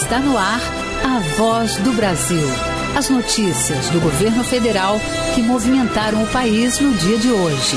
Está no ar a Voz do Brasil. As notícias do governo federal que movimentaram o país no dia de hoje.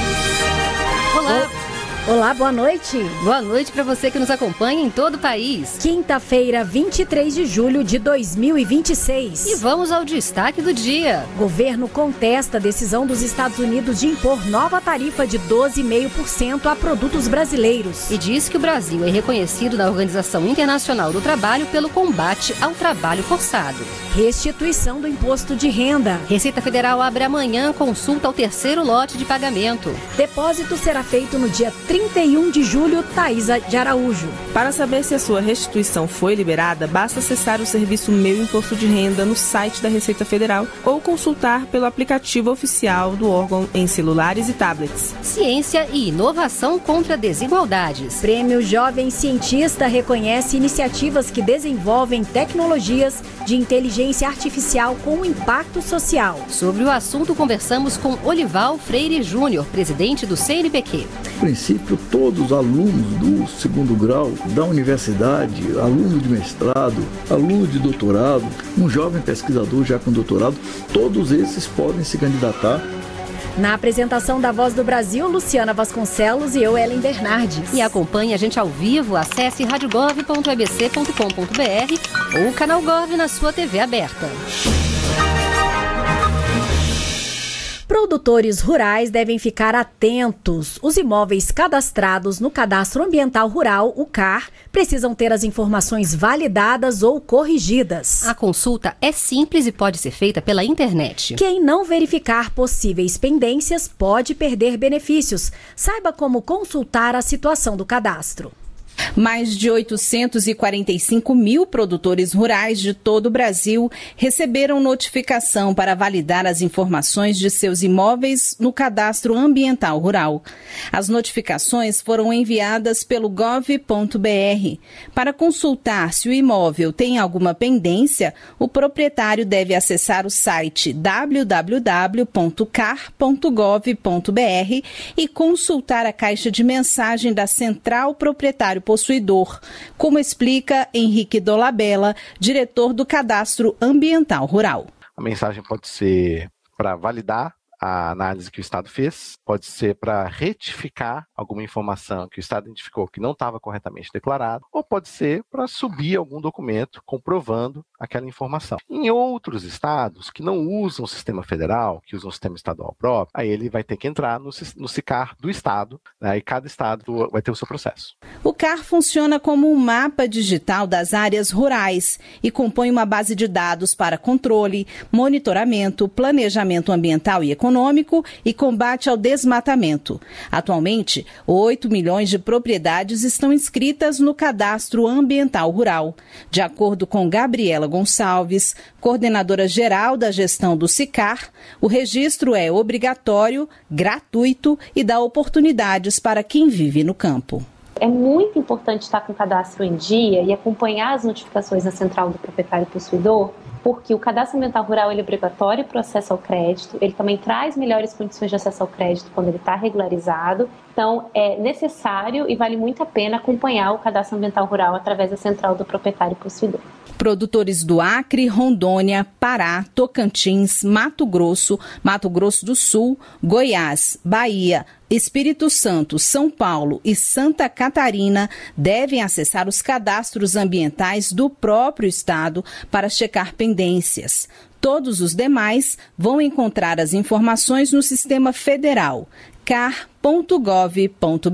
Olá, boa noite. Boa noite para você que nos acompanha em todo o país. Quinta-feira, 23 de julho de 2026. E vamos ao destaque do dia. Governo contesta a decisão dos Estados Unidos de impor nova tarifa de 12,5% a produtos brasileiros. E diz que o Brasil é reconhecido na Organização Internacional do Trabalho pelo combate ao trabalho forçado. Restituição do imposto de renda. Receita Federal abre amanhã consulta ao terceiro lote de pagamento. Depósito será feito no dia 31 de julho, Thaisa de Araújo. Para saber se a sua restituição foi liberada, basta acessar o serviço Meu Imposto de Renda no site da Receita Federal ou consultar pelo aplicativo oficial do órgão em celulares e tablets. Ciência e inovação contra desigualdades. Prêmio Jovem Cientista reconhece iniciativas que desenvolvem tecnologias de inteligência artificial com impacto social. Sobre o assunto, conversamos com Olival Freire Júnior, presidente do CNPq. No princípio, todos os alunos do segundo grau da universidade, aluno de mestrado, aluno de doutorado, um jovem pesquisador já com doutorado, todos esses podem se candidatar. Na apresentação da Voz do Brasil, Luciana Vasconcelos e eu, Ellen Bernardes. E acompanhe a gente ao vivo, acesse radiogov.abc.com.br ou o canal Gov na sua TV aberta. Produtores rurais devem ficar atentos. Os imóveis cadastrados no Cadastro Ambiental Rural, o CAR, precisam ter as informações validadas ou corrigidas. A consulta é simples e pode ser feita pela internet. Quem não verificar possíveis pendências pode perder benefícios. Saiba como consultar a situação do cadastro. Mais de 845 mil produtores rurais de todo o Brasil receberam notificação para validar as informações de seus imóveis no Cadastro Ambiental Rural. As notificações foram enviadas pelo gov.br. Para consultar se o imóvel tem alguma pendência, o proprietário deve acessar o site www.car.gov.br e consultar a caixa de mensagem da Central Proprietário Possuidor, como explica Henrique Dolabella, diretor do Cadastro Ambiental Rural. A mensagem pode ser para validar a análise que o Estado fez, pode ser para retificar alguma informação que o Estado identificou que não estava corretamente declarado, ou pode ser para subir algum documento comprovando aquela informação. Em outros estados que não usam o sistema federal, que usam o sistema estadual próprio, aí ele vai ter que entrar no SICAR do estado, né, e cada estado vai ter o seu processo. O CAR funciona como um mapa digital das áreas rurais e compõe uma base de dados para controle, monitoramento, planejamento ambiental e econômico e combate ao desmatamento. Atualmente, 8 milhões de propriedades estão inscritas no Cadastro Ambiental Rural. De acordo com Gabriela Gonçalves, coordenadora geral da gestão do SICAR, o registro é obrigatório, gratuito e dá oportunidades para quem vive no campo. É muito importante estar com o cadastro em dia e acompanhar as notificações da Central do Proprietário Possuidor, porque o Cadastro Ambiental Rural ele é obrigatório para o acesso ao crédito, ele também traz melhores condições de acesso ao crédito quando ele está regularizado. Então, é necessário e vale muito a pena acompanhar o Cadastro Ambiental Rural através da Central do Proprietário Possuidor. Produtores do Acre, Rondônia, Pará, Tocantins, Mato Grosso do Sul, Goiás, Bahia, Espírito Santo, São Paulo e Santa Catarina devem acessar os cadastros ambientais do próprio estado para checar pendências. Todos os demais vão encontrar as informações no Sistema Federal, car.gov.br.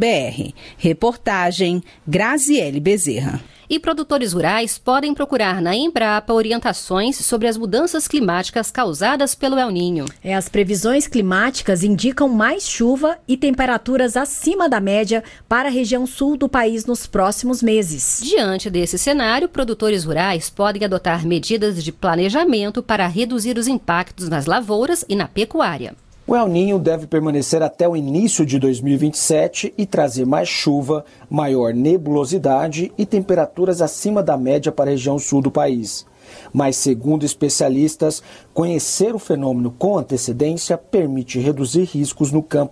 Reportagem Graziele Bezerra. E produtores rurais podem procurar na Embrapa orientações sobre as mudanças climáticas causadas pelo El Niño. As previsões climáticas indicam mais chuva e temperaturas acima da média para a região sul do país nos próximos meses. Diante desse cenário, produtores rurais podem adotar medidas de planejamento para reduzir os impactos nas lavouras e na pecuária. O El Niño deve permanecer até o início de 2027 e trazer mais chuva, maior nebulosidade e temperaturas acima da média para a região sul do país. Mas, segundo especialistas, conhecer o fenômeno com antecedência permite reduzir riscos no campo.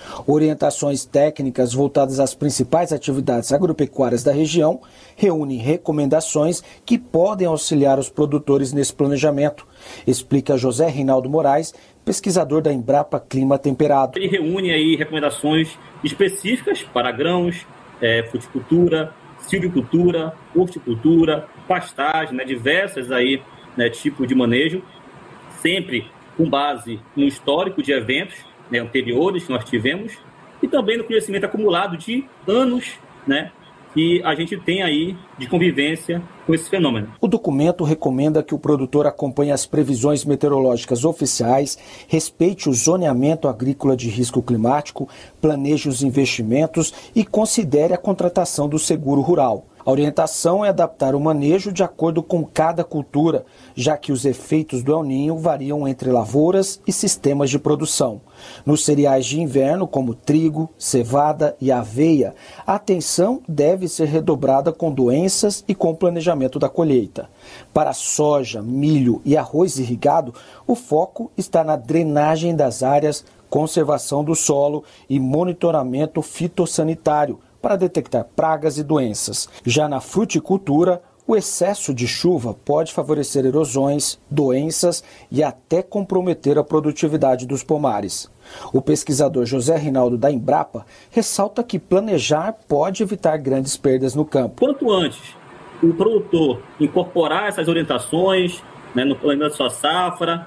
Orientações técnicas voltadas às principais atividades agropecuárias da região reúnem recomendações que podem auxiliar os produtores nesse planejamento, explica José Reinaldo Moraes, pesquisador da Embrapa Clima Temperado. Ele reúne aí recomendações específicas para grãos, fruticultura, silvicultura, horticultura, pastagem, diversas aí, tipos de manejo, sempre com base no histórico de eventos anteriores que nós tivemos e também no conhecimento acumulado de anos, que a gente tem aí de convivência com esse fenômeno. O documento recomenda que o produtor acompanhe as previsões meteorológicas oficiais, respeite o zoneamento agrícola de risco climático, planeje os investimentos e considere a contratação do seguro rural. A orientação é adaptar o manejo de acordo com cada cultura, já que os efeitos do El Niño variam entre lavouras e sistemas de produção. Nos cereais de inverno, como trigo, cevada e aveia, a atenção deve ser redobrada com doenças e com o planejamento da colheita. Para soja, milho e arroz irrigado, o foco está na drenagem das áreas, conservação do solo e monitoramento fitossanitário, para detectar pragas e doenças. Já na fruticultura, o excesso de chuva pode favorecer erosões, doenças e até comprometer a produtividade dos pomares. O pesquisador José Reinaldo da Embrapa ressalta que planejar pode evitar grandes perdas no campo. Quanto antes o produtor incorporar essas orientações no planejamento da sua safra,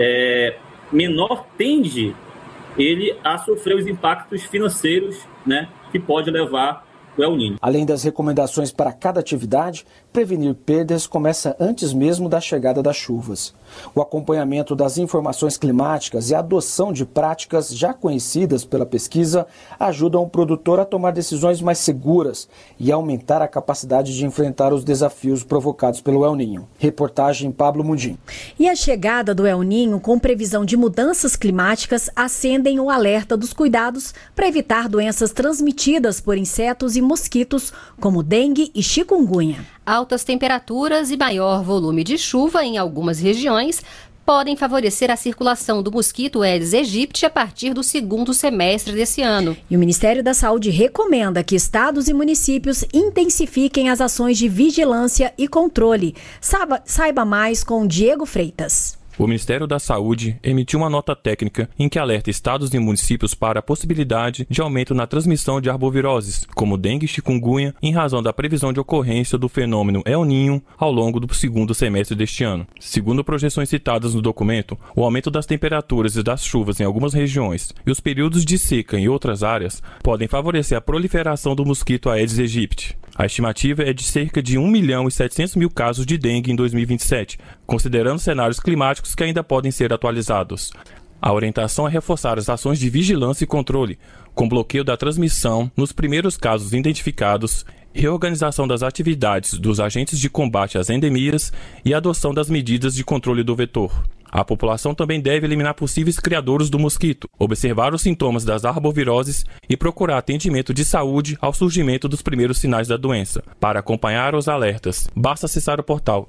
menor tende ele a sofrer os impactos financeiros, que pode levar o El Niño. Além das recomendações para cada atividade, prevenir perdas começa antes mesmo da chegada das chuvas. O acompanhamento das informações climáticas e a adoção de práticas já conhecidas pela pesquisa ajudam o produtor a tomar decisões mais seguras e aumentar a capacidade de enfrentar os desafios provocados pelo El Niño. Reportagem Pablo Mundim. E a chegada do El Niño, com previsão de mudanças climáticas, acendem o alerta dos cuidados para evitar doenças transmitidas por insetos e mosquitos, como dengue e chikungunya. Altas temperaturas e maior volume de chuva em algumas regiões podem favorecer a circulação do mosquito Aedes aegypti a partir do segundo semestre desse ano. E o Ministério da Saúde recomenda que estados e municípios intensifiquem as ações de vigilância e controle. Saiba mais com Diego Freitas. O Ministério da Saúde emitiu uma nota técnica em que alerta estados e municípios para a possibilidade de aumento na transmissão de arboviroses, como dengue e chikungunya, em razão da previsão de ocorrência do fenômeno El Niño ao longo do segundo semestre deste ano. Segundo projeções citadas no documento, o aumento das temperaturas e das chuvas em algumas regiões e os períodos de seca em outras áreas podem favorecer a proliferação do mosquito Aedes aegypti. A estimativa é de cerca de 1.700.000 casos de dengue em 2027, considerando cenários climáticos que ainda podem ser atualizados. A orientação é reforçar as ações de vigilância e controle, com bloqueio da transmissão nos primeiros casos identificados, reorganização das atividades dos agentes de combate às endemias e adoção das medidas de controle do vetor. A população também deve eliminar possíveis criadouros do mosquito, observar os sintomas das arboviroses e procurar atendimento de saúde ao surgimento dos primeiros sinais da doença. Para acompanhar os alertas, basta acessar o portal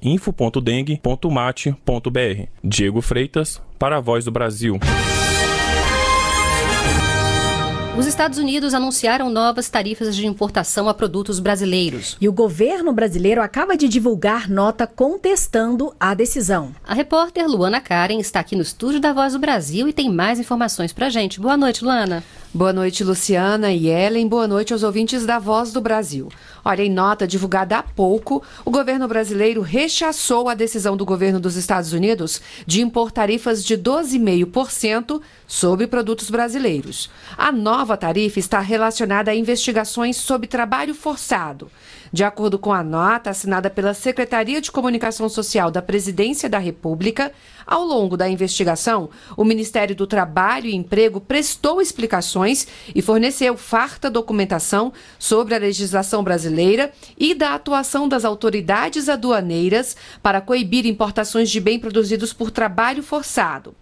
info.dengue.mate.br. Diego Freitas, para a Voz do Brasil. Os Estados Unidos anunciaram novas tarifas de importação a produtos brasileiros. E o governo brasileiro acaba de divulgar nota contestando a decisão. A repórter Luana Karen está aqui no estúdio da Voz do Brasil e tem mais informações pra gente. Boa noite, Luana. Boa noite, Luciana e Ellen. Boa noite aos ouvintes da Voz do Brasil. Olha, em nota divulgada há pouco, o governo brasileiro rechaçou a decisão do governo dos Estados Unidos de impor tarifas de 12,5% sobre produtos brasileiros. A nova tarifa está relacionada a investigações sobre trabalho forçado. De acordo com a nota assinada pela Secretaria de Comunicação Social da Presidência da República, ao longo da investigação, o Ministério do Trabalho e Emprego prestou explicações e forneceu farta documentação sobre a legislação brasileira e da atuação das autoridades aduaneiras para coibir importações de bens produzidos por trabalho forçado.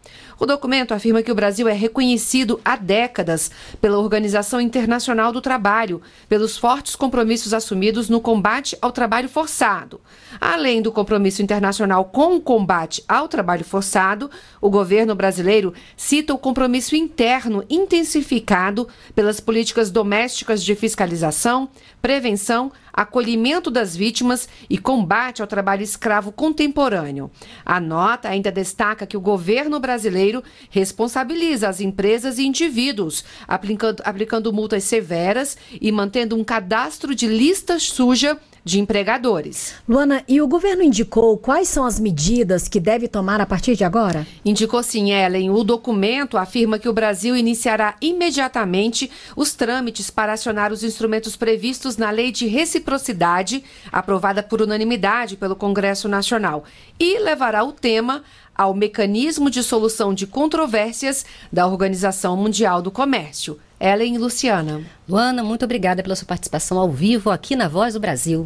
O documento afirma que o Brasil é reconhecido há décadas pela Organização Internacional do Trabalho, pelos fortes compromissos assumidos no combate ao trabalho forçado. Além do compromisso internacional com o combate ao trabalho forçado, o governo brasileiro cita o compromisso interno intensificado pelas políticas domésticas de fiscalização, prevenção, acolhimento das vítimas e combate ao trabalho escravo contemporâneo. A nota ainda destaca que o governo brasileiro responsabiliza as empresas e indivíduos, aplicando multas severas e mantendo um cadastro de lista suja de empregadores. Luana, e o governo indicou quais são as medidas que deve tomar a partir de agora? Indicou sim, Ellen. O documento afirma que o Brasil iniciará imediatamente os trâmites para acionar os instrumentos previstos na Lei de Reciprocidade, aprovada por unanimidade pelo Congresso Nacional, e levará o tema ao mecanismo de solução de controvérsias da Organização Mundial do Comércio. Ellen e Luciana. Luana, muito obrigada pela sua participação ao vivo aqui na Voz do Brasil.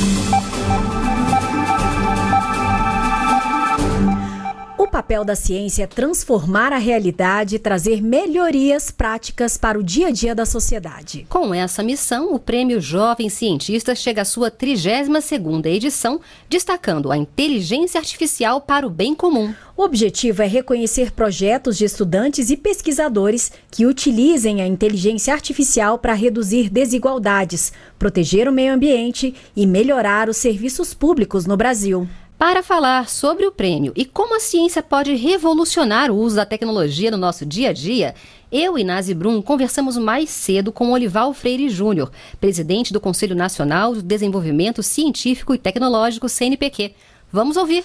O papel da ciência é transformar a realidade e trazer melhorias práticas para o dia a dia da sociedade. Com essa missão, o Prêmio Jovem Cientista chega à sua 32ª edição, destacando a inteligência artificial para o bem comum. O objetivo é reconhecer projetos de estudantes e pesquisadores que utilizem a inteligência artificial para reduzir desigualdades, proteger o meio ambiente e melhorar os serviços públicos no Brasil. Para falar sobre o prêmio e como a ciência pode revolucionar o uso da tecnologia no nosso dia a dia, eu e Nazi Brum conversamos mais cedo com Olival Freire Júnior, presidente do Conselho Nacional do Desenvolvimento Científico e Tecnológico, CNPq. Vamos ouvir.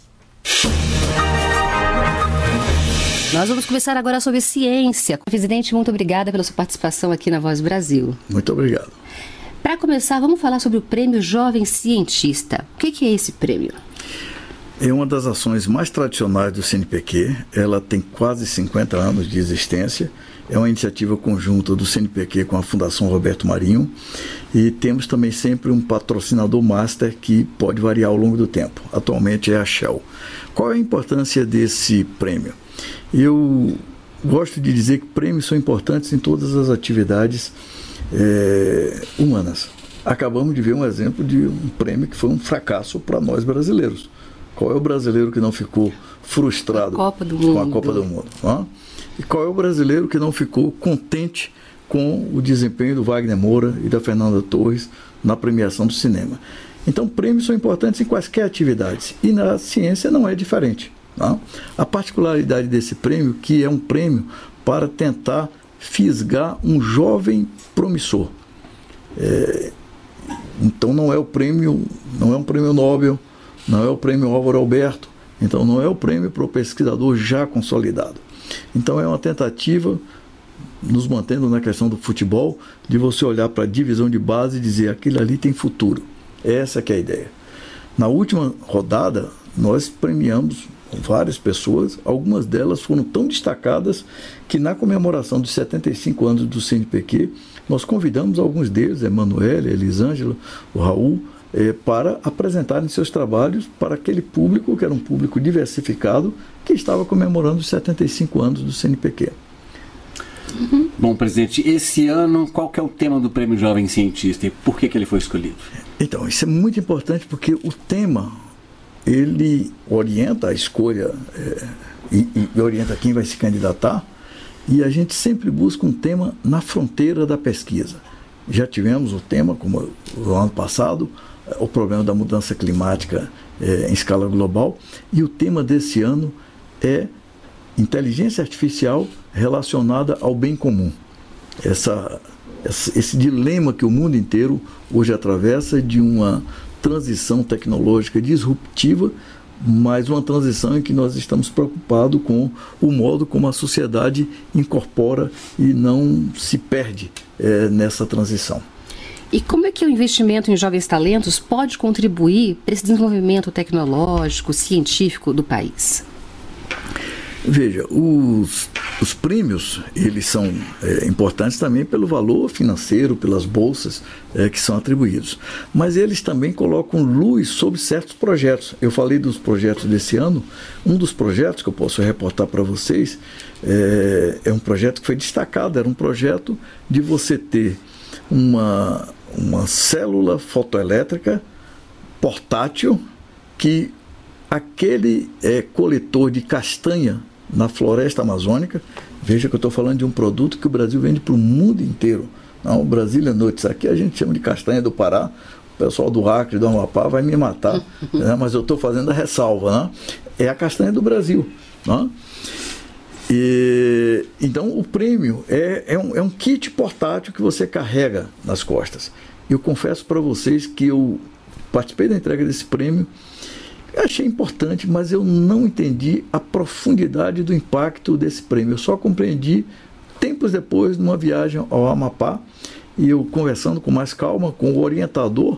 Nós vamos conversar agora sobre ciência. Presidente, muito obrigada pela sua participação aqui na Voz do Brasil. Muito obrigado. Para começar, vamos falar sobre o Prêmio Jovem Cientista. O que é esse prêmio? É uma das ações mais tradicionais do CNPq. Ela tem quase 50 anos de existência. É uma iniciativa conjunta do CNPq com a Fundação Roberto Marinho. E temos também sempre um patrocinador master que pode variar ao longo do tempo. Atualmente é a Shell. Qual é a importância desse prêmio? Eu gosto de dizer que prêmios são importantes em todas as atividades humanas. Acabamos de ver um exemplo de um prêmio que foi um fracasso para nós brasileiros. Qual é o brasileiro que não ficou frustrado com a Copa do Mundo? E qual é o brasileiro que não ficou contente com o desempenho do Wagner Moura e da Fernanda Torres na premiação do cinema? Então, prêmios são importantes em quaisquer atividades. E na ciência não é diferente. A particularidade desse prêmio, que é um prêmio para tentar fisgar um jovem promissor. Então não é um prêmio Nobel, não é o prêmio Álvaro Alberto, então não é o prêmio para o pesquisador já consolidado. Então é uma tentativa, nos mantendo na questão do futebol, de você olhar para a divisão de base e dizer, aquilo ali tem futuro. Essa que é a ideia. Na última rodada, nós premiamos várias pessoas, algumas delas foram tão destacadas que na comemoração dos 75 anos do CNPq, nós convidamos alguns deles, a Emanuele, a Elisângela, o Raul, para apresentarem seus trabalhos para aquele público, que era um público diversificado, que estava comemorando os 75 anos do CNPq. Bom, presidente, esse ano, qual que é o tema do Prêmio Jovem Cientista e por que ele foi escolhido? Então, isso é muito importante porque o tema, ele orienta a escolha e orienta quem vai se candidatar, e a gente sempre busca um tema na fronteira da pesquisa. Já tivemos o tema, como o ano passado, o problema da mudança climática em escala global, e o tema desse ano é inteligência artificial relacionada ao bem comum. Esse dilema que o mundo inteiro hoje atravessa de uma transição tecnológica disruptiva, mas uma transição em que nós estamos preocupados com o modo como a sociedade incorpora e não se perde nessa transição. E como é que o investimento em jovens talentos pode contribuir para esse desenvolvimento tecnológico, científico do país? Veja, os prêmios, eles são importantes também pelo valor financeiro, pelas bolsas que são atribuídos. Mas eles também colocam luz sobre certos projetos. Eu falei dos projetos desse ano. Um dos projetos que eu posso reportar para vocês é um projeto que foi destacado. Era um projeto de você ter uma célula fotoelétrica portátil que aquele coletor de castanha na floresta amazônica, veja que eu estou falando de um produto que o Brasil vende para o mundo inteiro. Não, Brasília Nuts, aqui a gente chama de castanha do Pará, o pessoal do Acre, do Amapá vai me matar, né? Mas eu estou fazendo a ressalva, né? É a castanha do Brasil. Né? Então o prêmio é um kit portátil que você carrega nas costas. Eu confesso para vocês que eu participei da entrega desse prêmio. Eu achei importante, mas eu não entendi a profundidade do impacto desse prêmio. Eu só compreendi tempos depois, numa viagem ao Amapá, e eu conversando com mais calma com o orientador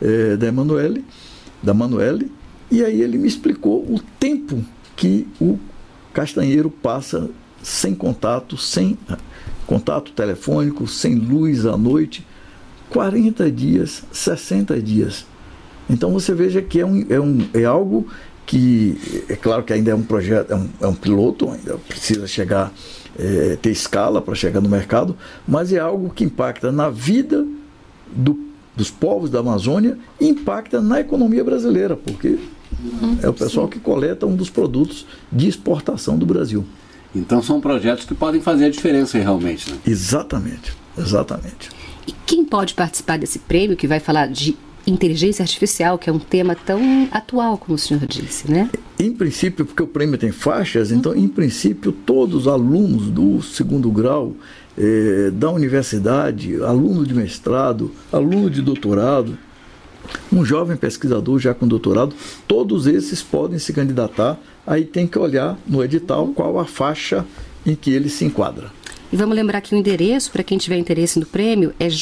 da Manuele, e aí ele me explicou o tempo que o castanheiro passa sem contato telefônico, sem luz à noite, 40 dias, 60 dias. Então você veja que é algo que, é claro que ainda é um projeto, é um piloto, ainda precisa chegar, ter escala para chegar no mercado, mas é algo que impacta na vida dos povos da Amazônia e impacta na economia brasileira, porque é o pessoal que coleta um dos produtos de exportação do Brasil. Então são projetos que podem fazer a diferença realmente, né? Exatamente. E quem pode participar desse prêmio que vai falar de inteligência artificial, que é um tema tão atual, como o senhor disse, né? Em princípio, porque o prêmio tem faixas, então, em princípio, todos os alunos do segundo grau da universidade, aluno de mestrado, aluno de doutorado, um jovem pesquisador já com doutorado, todos esses podem se candidatar. Aí tem que olhar no edital qual a faixa em que ele se enquadra. E vamos lembrar que o endereço, para quem tiver interesse no prêmio, é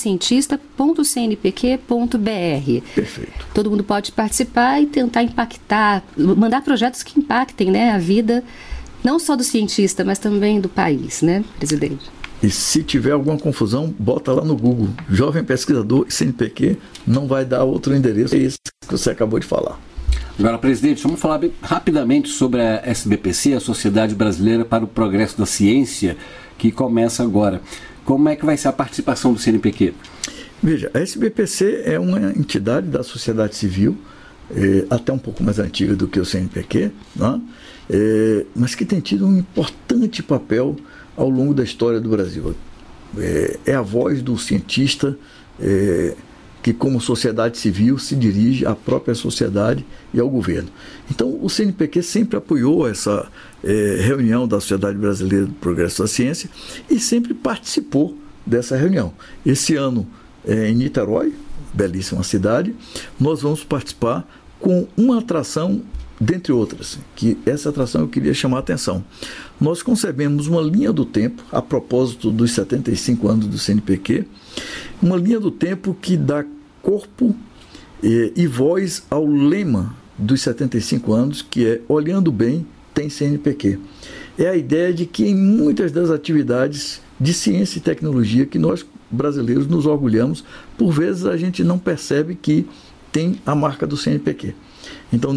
jovemcientista.cnpq.br. Perfeito. Todo mundo pode participar e tentar impactar, mandar projetos que impactem, né, a vida, não só do cientista, mas também do país, né, presidente? E se tiver alguma confusão, bota lá no Google, Jovem Pesquisador CNPq, não vai dar outro endereço, é esse que você acabou de falar. Agora, presidente, vamos falar rapidamente sobre a SBPC, a Sociedade Brasileira para o Progresso da Ciência, que começa agora. Como é que vai ser a participação do CNPq? Veja, a SBPC é uma entidade da sociedade civil, até um pouco mais antiga do que o CNPq, né? Mas que tem tido um importante papel ao longo da história do Brasil. É a voz do cientista que, como sociedade civil, se dirige à própria sociedade e ao governo. Então, o CNPq sempre apoiou essa reunião da Sociedade Brasileira do Progresso da Ciência e sempre participou dessa reunião. Esse ano, em Niterói, belíssima cidade, nós vamos participar com uma atração, dentre outras, que essa atração eu queria chamar a atenção. Nós concebemos uma linha do tempo, a propósito dos 75 anos do CNPq, uma linha do tempo que dá corpo e voz ao lema dos 75 anos, que é Olhando Bem, tem CNPq. É a ideia de que em muitas das atividades de ciência e tecnologia que nós brasileiros nos orgulhamos, por vezes a gente não percebe que tem a marca do CNPq. Então,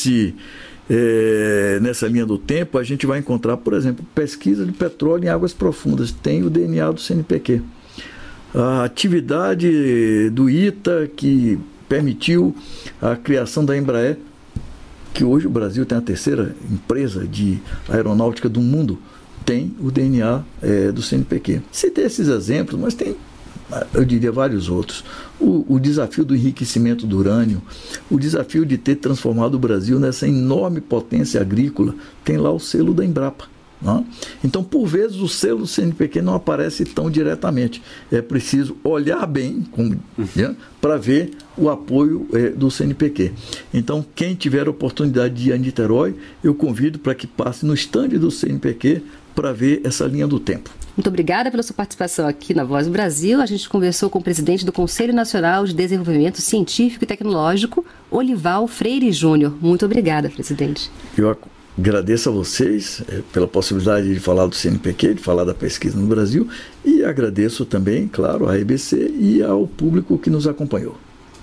nessa linha do tempo, a gente vai encontrar, por exemplo, pesquisa de petróleo em águas profundas, tem o DNA do CNPq. A atividade do ITA, que permitiu a criação da Embraer, que hoje o Brasil tem a terceira empresa de aeronáutica do mundo, tem o DNA do CNPq. Citei esses exemplos, mas tem, eu diria, vários outros. O desafio do enriquecimento do urânio, o desafio de ter transformado o Brasil nessa enorme potência agrícola, tem lá o selo da Embrapa. Não? Então, por vezes, o selo do CNPq não aparece tão diretamente. É preciso olhar bem para ver o apoio do CNPq. Então, quem tiver a oportunidade de ir a Niterói, eu convido para que passe no estande do CNPq para ver essa linha do tempo. Muito obrigada pela sua participação aqui na Voz do Brasil. A gente conversou com o presidente do Conselho Nacional de Desenvolvimento Científico e Tecnológico, Olival Freire Júnior. Muito obrigada, presidente. Eu Agradeço a vocês pela possibilidade de falar do CNPq, de falar da pesquisa no Brasil, e agradeço também, claro, à EBC e ao público que nos acompanhou.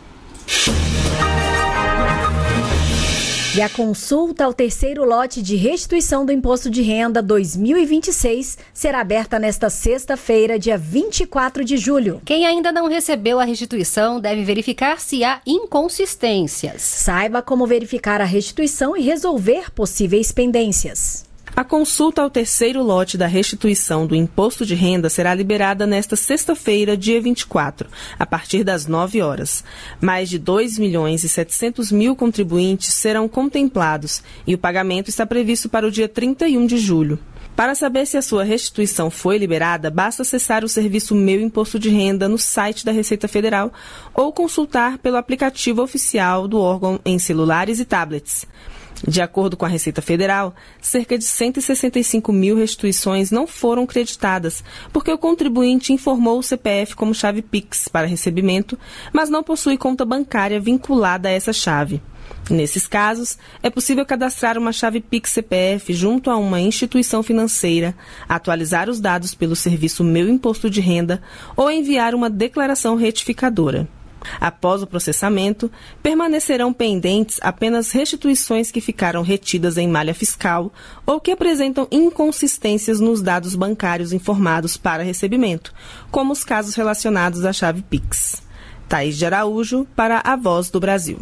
E a consulta ao terceiro lote de restituição do Imposto de Renda 2026 será aberta nesta sexta-feira, dia 24 de julho. Quem ainda não recebeu a restituição deve verificar se há inconsistências. Saiba como verificar a restituição e resolver possíveis pendências. A consulta ao terceiro lote da restituição do Imposto de Renda será liberada nesta sexta-feira, dia 24, a partir das 9 horas. Mais de 2.700.000 contribuintes serão contemplados e o pagamento está previsto para o dia 31 de julho. Para saber se a sua restituição foi liberada, basta acessar o serviço Meu Imposto de Renda no site da Receita Federal ou consultar pelo aplicativo oficial do órgão em celulares e tablets. De acordo com a Receita Federal, cerca de 165.000 restituições não foram creditadas, porque o contribuinte informou o CPF como chave Pix para recebimento, mas não possui conta bancária vinculada a essa chave. Nesses casos, é possível cadastrar uma chave Pix CPF junto a uma instituição financeira, atualizar os dados pelo serviço Meu Imposto de Renda ou enviar uma declaração retificadora. Após o processamento, permanecerão pendentes apenas restituições que ficaram retidas em malha fiscal ou que apresentam inconsistências nos dados bancários informados para recebimento, como os casos relacionados à chave Pix. Thaís de Araújo, para a Voz do Brasil.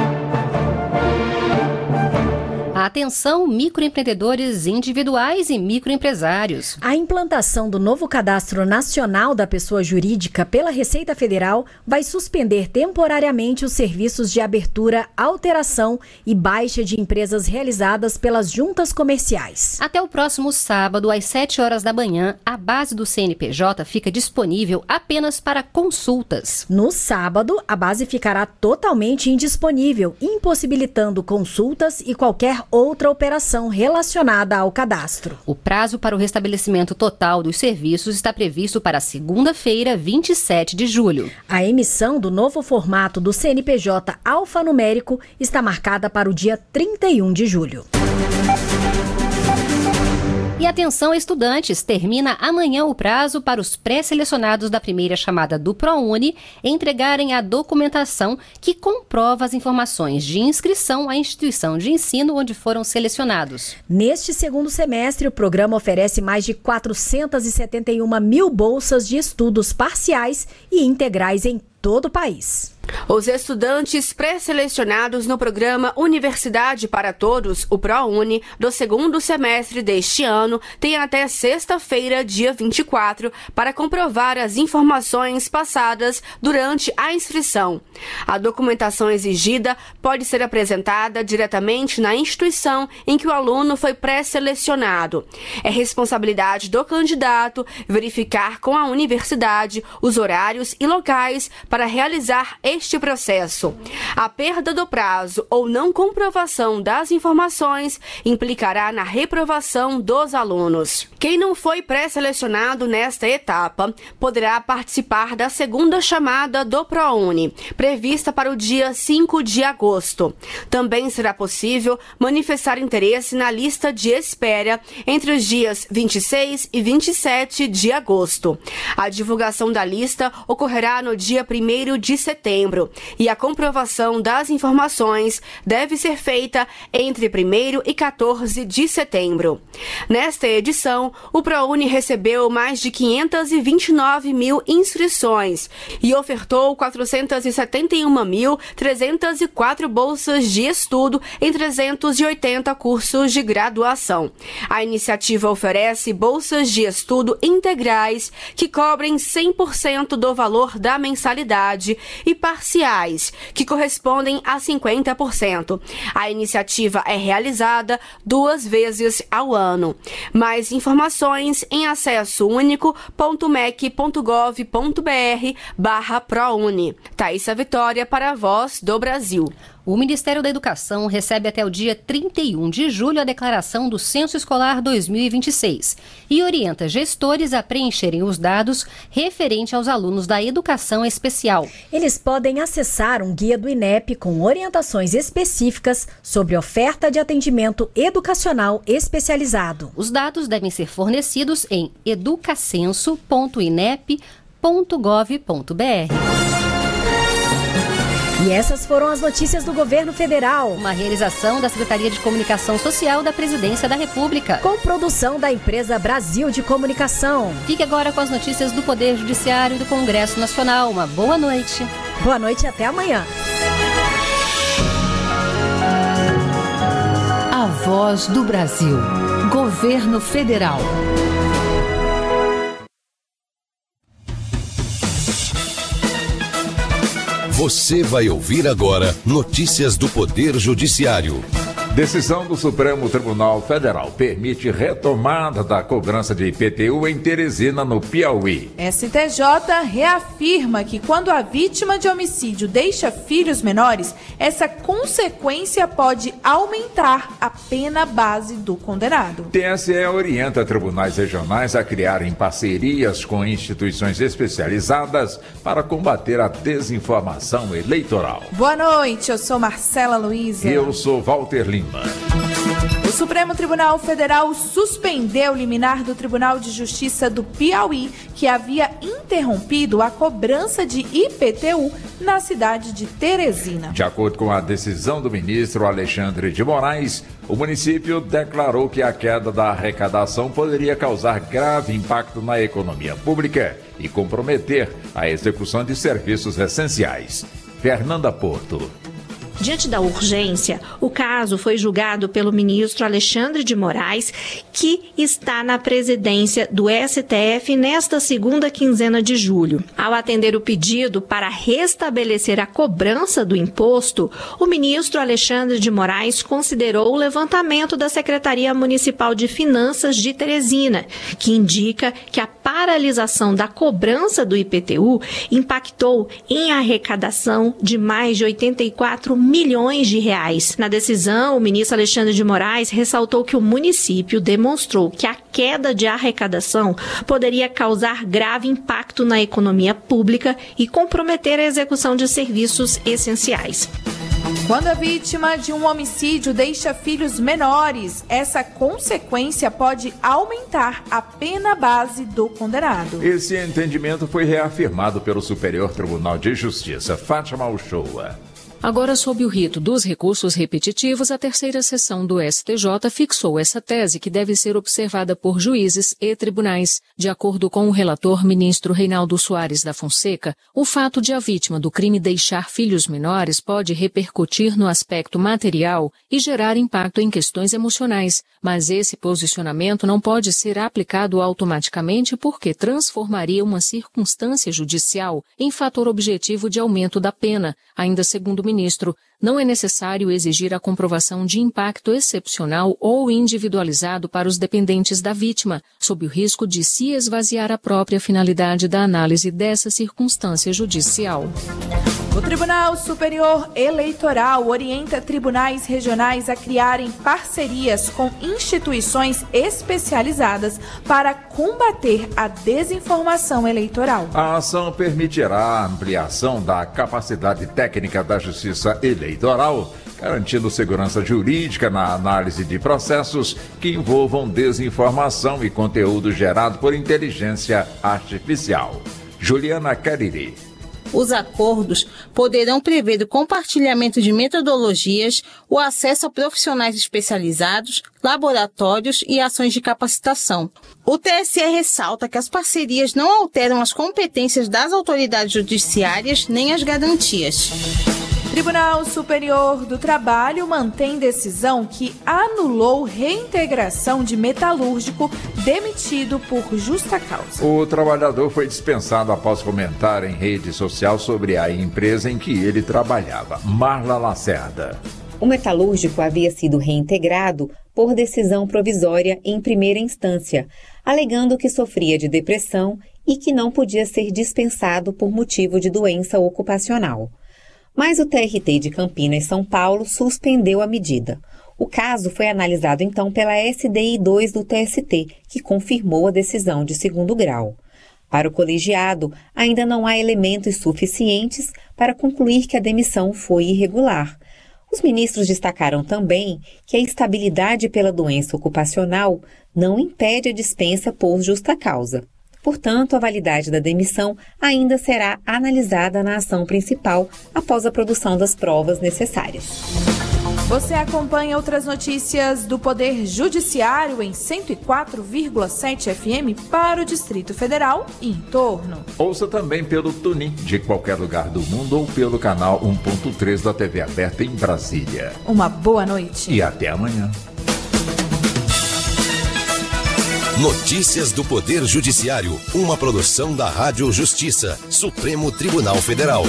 Atenção, microempreendedores individuais e microempresários. A implantação do novo Cadastro Nacional da Pessoa Jurídica pela Receita Federal vai suspender temporariamente os serviços de abertura, alteração e baixa de empresas realizadas pelas juntas comerciais. Até o próximo sábado, às 7 horas da manhã, a base do CNPJ fica disponível apenas para consultas. No sábado, a base ficará totalmente indisponível, impossibilitando consultas e qualquer outra operação relacionada ao cadastro. O prazo para o restabelecimento total dos serviços está previsto para segunda-feira, 27 de julho. A emissão do novo formato do CNPJ alfanumérico está marcada para o dia 31 de julho. E atenção, estudantes, termina amanhã o prazo para os pré-selecionados da primeira chamada do ProUni entregarem a documentação que comprova as informações de inscrição à instituição de ensino onde foram selecionados. Neste segundo semestre, o programa oferece mais de 471.000 bolsas de estudos parciais e integrais em todo o país. Os estudantes pré-selecionados no programa Universidade para Todos, o ProUni, do segundo semestre deste ano, têm até sexta-feira, dia 24, para comprovar as informações passadas durante a inscrição. A documentação exigida pode ser apresentada diretamente na instituição em que o aluno foi pré-selecionado. É responsabilidade do candidato verificar com a universidade os horários e locais para realizar este processo. A perda do prazo ou não comprovação das informações implicará na reprovação dos alunos. Quem não foi pré-selecionado nesta etapa poderá participar da segunda chamada do ProUni, prevista para o dia 5 de agosto. Também será possível manifestar interesse na lista de espera entre os dias 26 e 27 de agosto. A divulgação da lista ocorrerá no dia 1º de setembro e a comprovação das informações deve ser feita entre 1º e 14 de setembro. Nesta edição, o ProUni recebeu mais de 529.000 inscrições e ofertou 471.304 bolsas de estudo em 380 cursos de graduação. A iniciativa oferece bolsas de estudo integrais que cobrem 100% do valor da mensalidade e parciais, que correspondem a 50%. A iniciativa é realizada 2 vezes ao ano. Mais informações em acessounico.mec.gov.br/ProUni. Thaísa Vitória para a Voz do Brasil. O Ministério da Educação recebe até o dia 31 de julho a declaração do Censo Escolar 2026 e orienta gestores a preencherem os dados referente aos alunos da educação especial. Eles podem acessar um guia do INEP com orientações específicas sobre oferta de atendimento educacional especializado. Os dados devem ser fornecidos em educacenso.inep.gov.br. E essas foram as notícias do Governo Federal. Uma realização da Secretaria de Comunicação Social da Presidência da República. Com produção da empresa Brasil de Comunicação. Fique agora com as notícias do Poder Judiciário e do Congresso Nacional. Uma boa noite. Boa noite e até amanhã. A Voz do Brasil. Governo Federal. Você vai ouvir agora notícias do Poder Judiciário. Decisão do Supremo Tribunal Federal permite retomada da cobrança de IPTU em Teresina, no Piauí. STJ reafirma que quando a vítima de homicídio deixa filhos menores, essa consequência pode aumentar a pena base do condenado. TSE orienta tribunais regionais a criarem parcerias com instituições especializadas para combater a desinformação eleitoral. Boa noite, eu sou Marcela Luiza. E eu sou Walter Lima. O Supremo Tribunal Federal suspendeu o liminar do Tribunal de Justiça do Piauí, que havia interrompido a cobrança de IPTU na cidade de Teresina. De acordo com a decisão do ministro Alexandre de Moraes, o município declarou que a queda da arrecadação poderia causar grave impacto na economia pública e comprometer a execução de serviços essenciais. Fernanda Porto. Diante da urgência, o caso foi julgado pelo ministro Alexandre de Moraes, que está na presidência do STF nesta segunda quinzena de julho. Ao atender o pedido para restabelecer a cobrança do imposto, o ministro Alexandre de Moraes considerou o levantamento da Secretaria Municipal de Finanças de Teresina, que indica que a paralisação da cobrança do IPTU impactou em arrecadação de mais de 84 milhões de reais. Na decisão, o ministro Alexandre de Moraes ressaltou que o município demonstrou que a queda de arrecadação poderia causar grave impacto na economia pública e comprometer a execução de serviços essenciais. Quando a vítima de um homicídio deixa filhos menores, essa consequência pode aumentar a pena base do condenado. Esse entendimento foi reafirmado pelo Superior Tribunal de Justiça, Fátima Uchoa. Agora, sob o rito dos recursos repetitivos, a terceira sessão do STJ fixou essa tese que deve ser observada por juízes e tribunais. De acordo com o relator ministro Reinaldo Soares da Fonseca, o fato de a vítima do crime deixar filhos menores pode repercutir no aspecto material e gerar impacto em questões emocionais, mas esse posicionamento não pode ser aplicado automaticamente porque transformaria uma circunstância judicial em fator objetivo de aumento da pena, ainda segundo o ministro. Não é necessário exigir a comprovação de impacto excepcional ou individualizado para os dependentes da vítima, sob o risco de se esvaziar a própria finalidade da análise dessa circunstância judicial. O Tribunal Superior Eleitoral orienta tribunais regionais a criarem parcerias com instituições especializadas para combater a desinformação eleitoral. A ação permitirá a ampliação da capacidade técnica da Justiça Eleitoral, garantindo segurança jurídica na análise de processos que envolvam desinformação e conteúdo gerado por inteligência artificial. Juliana Cariri. Os acordos poderão prever o compartilhamento de metodologias, o acesso a profissionais especializados, laboratórios e ações de capacitação. O TSE ressalta que as parcerias não alteram as competências das autoridades judiciárias nem as garantias. Tribunal Superior do Trabalho mantém decisão que anulou reintegração de metalúrgico demitido por justa causa. O trabalhador foi dispensado após comentar em rede social sobre a empresa em que ele trabalhava. Marla Lacerda. O metalúrgico havia sido reintegrado por decisão provisória em primeira instância, alegando que sofria de depressão e que não podia ser dispensado por motivo de doença ocupacional. Mas o TRT de Campinas, São Paulo, suspendeu a medida. O caso foi analisado então pela SDI2 do TST, que confirmou a decisão de segundo grau. Para o colegiado, ainda não há elementos suficientes para concluir que a demissão foi irregular. Os ministros destacaram também que a instabilidade pela doença ocupacional não impede a dispensa por justa causa. Portanto, a validade da demissão ainda será analisada na ação principal após a produção das provas necessárias. Você acompanha outras notícias do Poder Judiciário em 104,7 FM para o Distrito Federal e em torno. Ouça também pelo TuneIn de qualquer lugar do mundo ou pelo canal 1.3 da TV aberta em Brasília. Uma boa noite. E até amanhã. Notícias do Poder Judiciário, uma produção da Rádio Justiça, Supremo Tribunal Federal.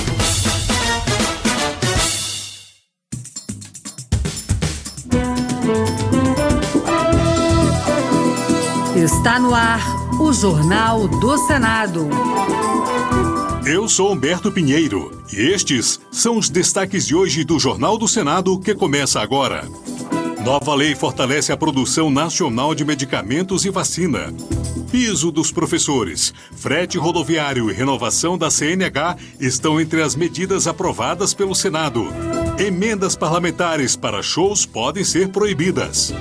Está no ar o Jornal do Senado. Eu sou Humberto Pinheiro e estes são os destaques de hoje do Jornal do Senado que começa agora. Nova lei fortalece a produção nacional de medicamentos e vacina. Piso dos professores, frete rodoviário e renovação da CNH estão entre as medidas aprovadas pelo Senado. Emendas parlamentares para shows podem ser proibidas.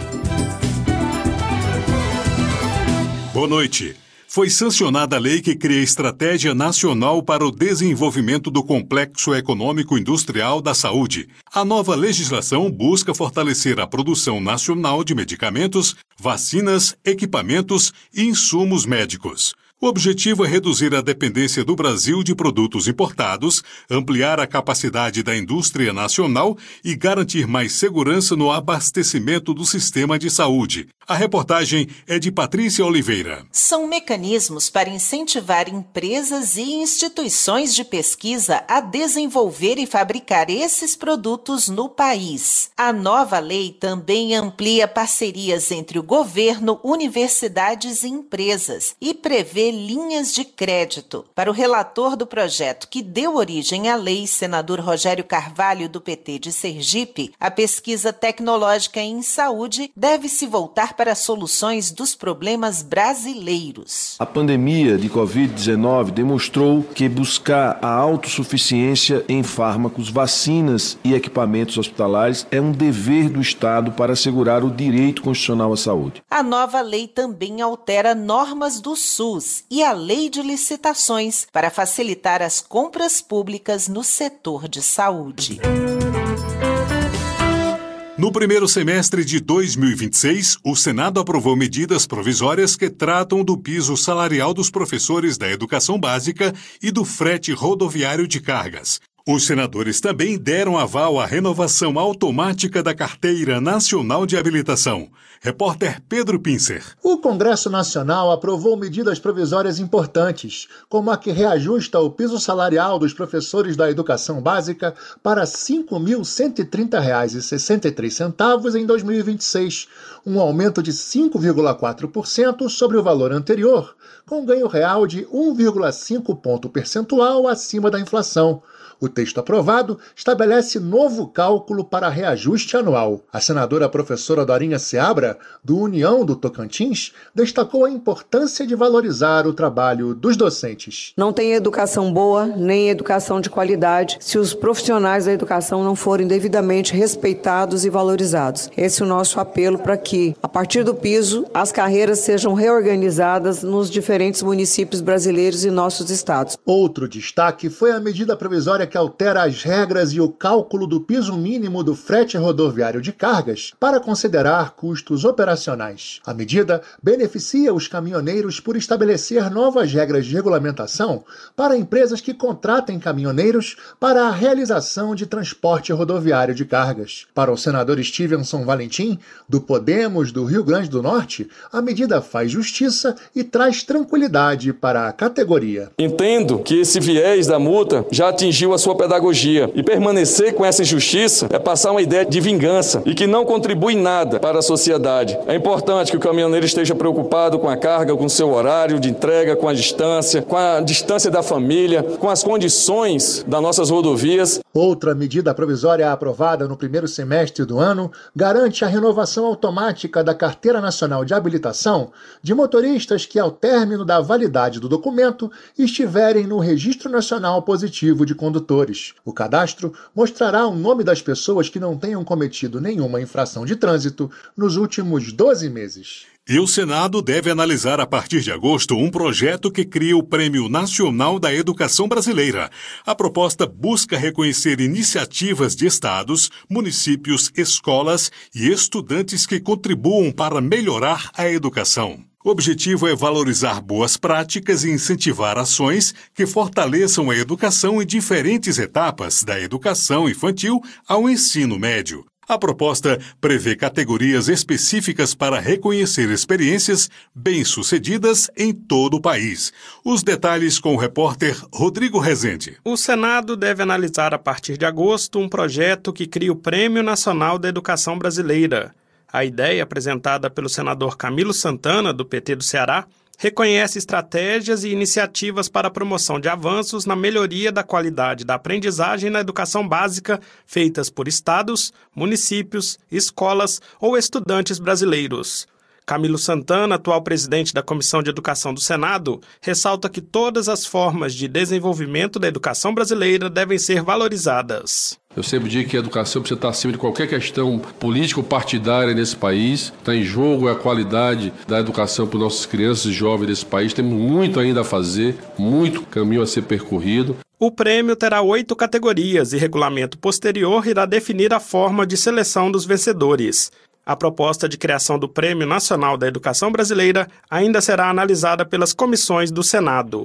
Boa noite. Foi sancionada a lei que cria Estratégia Nacional para o Desenvolvimento do Complexo Econômico Industrial da Saúde. A nova legislação busca fortalecer a produção nacional de medicamentos, vacinas, equipamentos e insumos médicos. O objetivo é reduzir a dependência do Brasil de produtos importados, ampliar a capacidade da indústria nacional e garantir mais segurança no abastecimento do sistema de saúde. A reportagem é de Patrícia Oliveira. São mecanismos para incentivar empresas e instituições de pesquisa a desenvolver e fabricar esses produtos no país. A nova lei também amplia parcerias entre o governo, universidades e empresas e prevê linhas de crédito. Para o relator do projeto que deu origem à lei, senador Rogério Carvalho, do PT de Sergipe, a pesquisa tecnológica em saúde deve se voltar para soluções dos problemas brasileiros. A pandemia de Covid-19 demonstrou que buscar a autossuficiência em fármacos, vacinas e equipamentos hospitalares é um dever do Estado para assegurar o direito constitucional à saúde. A nova lei também altera normas do SUS e a lei de licitações para facilitar as compras públicas no setor de saúde. No primeiro semestre de 2026, o Senado aprovou medidas provisórias que tratam do piso salarial dos professores da educação básica e do frete rodoviário de cargas. Os senadores também deram aval à renovação automática da Carteira Nacional de Habilitação. Repórter Pedro Pincer. O Congresso Nacional aprovou medidas provisórias importantes, como a que reajusta o piso salarial dos professores da educação básica para R$ 5.130,63 em 2026, um aumento de 5,4% sobre o valor anterior, com ganho real de 1,5 ponto percentual acima da inflação. O texto aprovado estabelece novo cálculo para reajuste anual. A senadora professora Dorinha Seabra, do União do Tocantins, destacou a importância de valorizar o trabalho dos docentes. Não tem educação boa, nem educação de qualidade, se os profissionais da educação não forem devidamente respeitados e valorizados. Esse é o nosso apelo para que, a partir do piso, as carreiras sejam reorganizadas nos diferentes municípios brasileiros e nossos estados. Outro destaque foi a medida provisória que altera as regras e o cálculo do piso mínimo do frete rodoviário de cargas para considerar custos operacionais. A medida beneficia os caminhoneiros por estabelecer novas regras de regulamentação para empresas que contratem caminhoneiros para a realização de transporte rodoviário de cargas. Para o senador Stevenson Valentim, do Podemos do Rio Grande do Norte, a medida faz justiça e traz tranquilidade para a categoria. Entendo que esse viés da multa já atingiu a sua sua pedagogia. E permanecer com essa injustiça é passar uma ideia de vingança e que não contribui em nada para a sociedade. É importante que o caminhoneiro esteja preocupado com a carga, com o seu horário de entrega, com a distância da família, com as condições das nossas rodovias. Outra medida provisória aprovada no primeiro semestre do ano garante a renovação automática da Carteira Nacional de Habilitação de motoristas que, ao término da validade do documento, estiverem no Registro Nacional Positivo de Condutores. O cadastro mostrará o nome das pessoas que não tenham cometido nenhuma infração de trânsito nos últimos 12 meses. E o Senado deve analisar a partir de agosto um projeto que cria o Prêmio Nacional da Educação Brasileira. A proposta busca reconhecer iniciativas de estados, municípios, escolas e estudantes que contribuam para melhorar a educação. O objetivo é valorizar boas práticas e incentivar ações que fortaleçam a educação em diferentes etapas, da educação infantil ao ensino médio. A proposta prevê categorias específicas para reconhecer experiências bem-sucedidas em todo o país. Os detalhes com o repórter Rodrigo Rezende. O Senado deve analisar a partir de agosto um projeto que cria o Prêmio Nacional da Educação Brasileira. A ideia, apresentada pelo senador Camilo Santana, do PT do Ceará, reconhece estratégias e iniciativas para a promoção de avanços na melhoria da qualidade da aprendizagem na educação básica feitas por estados, municípios, escolas ou estudantes brasileiros. Camilo Santana, atual presidente da Comissão de Educação do Senado, ressalta que todas as formas de desenvolvimento da educação brasileira devem ser valorizadas. Eu sempre digo que a educação precisa estar acima de qualquer questão político-partidária nesse país. Está em jogo a qualidade da educação para nossas crianças e jovens desse país. Temos muito ainda a fazer, muito caminho a ser percorrido. O prêmio terá 8 categorias e regulamento posterior irá definir a forma de seleção dos vencedores. A proposta de criação do Prêmio Nacional da Educação Brasileira ainda será analisada pelas comissões do Senado.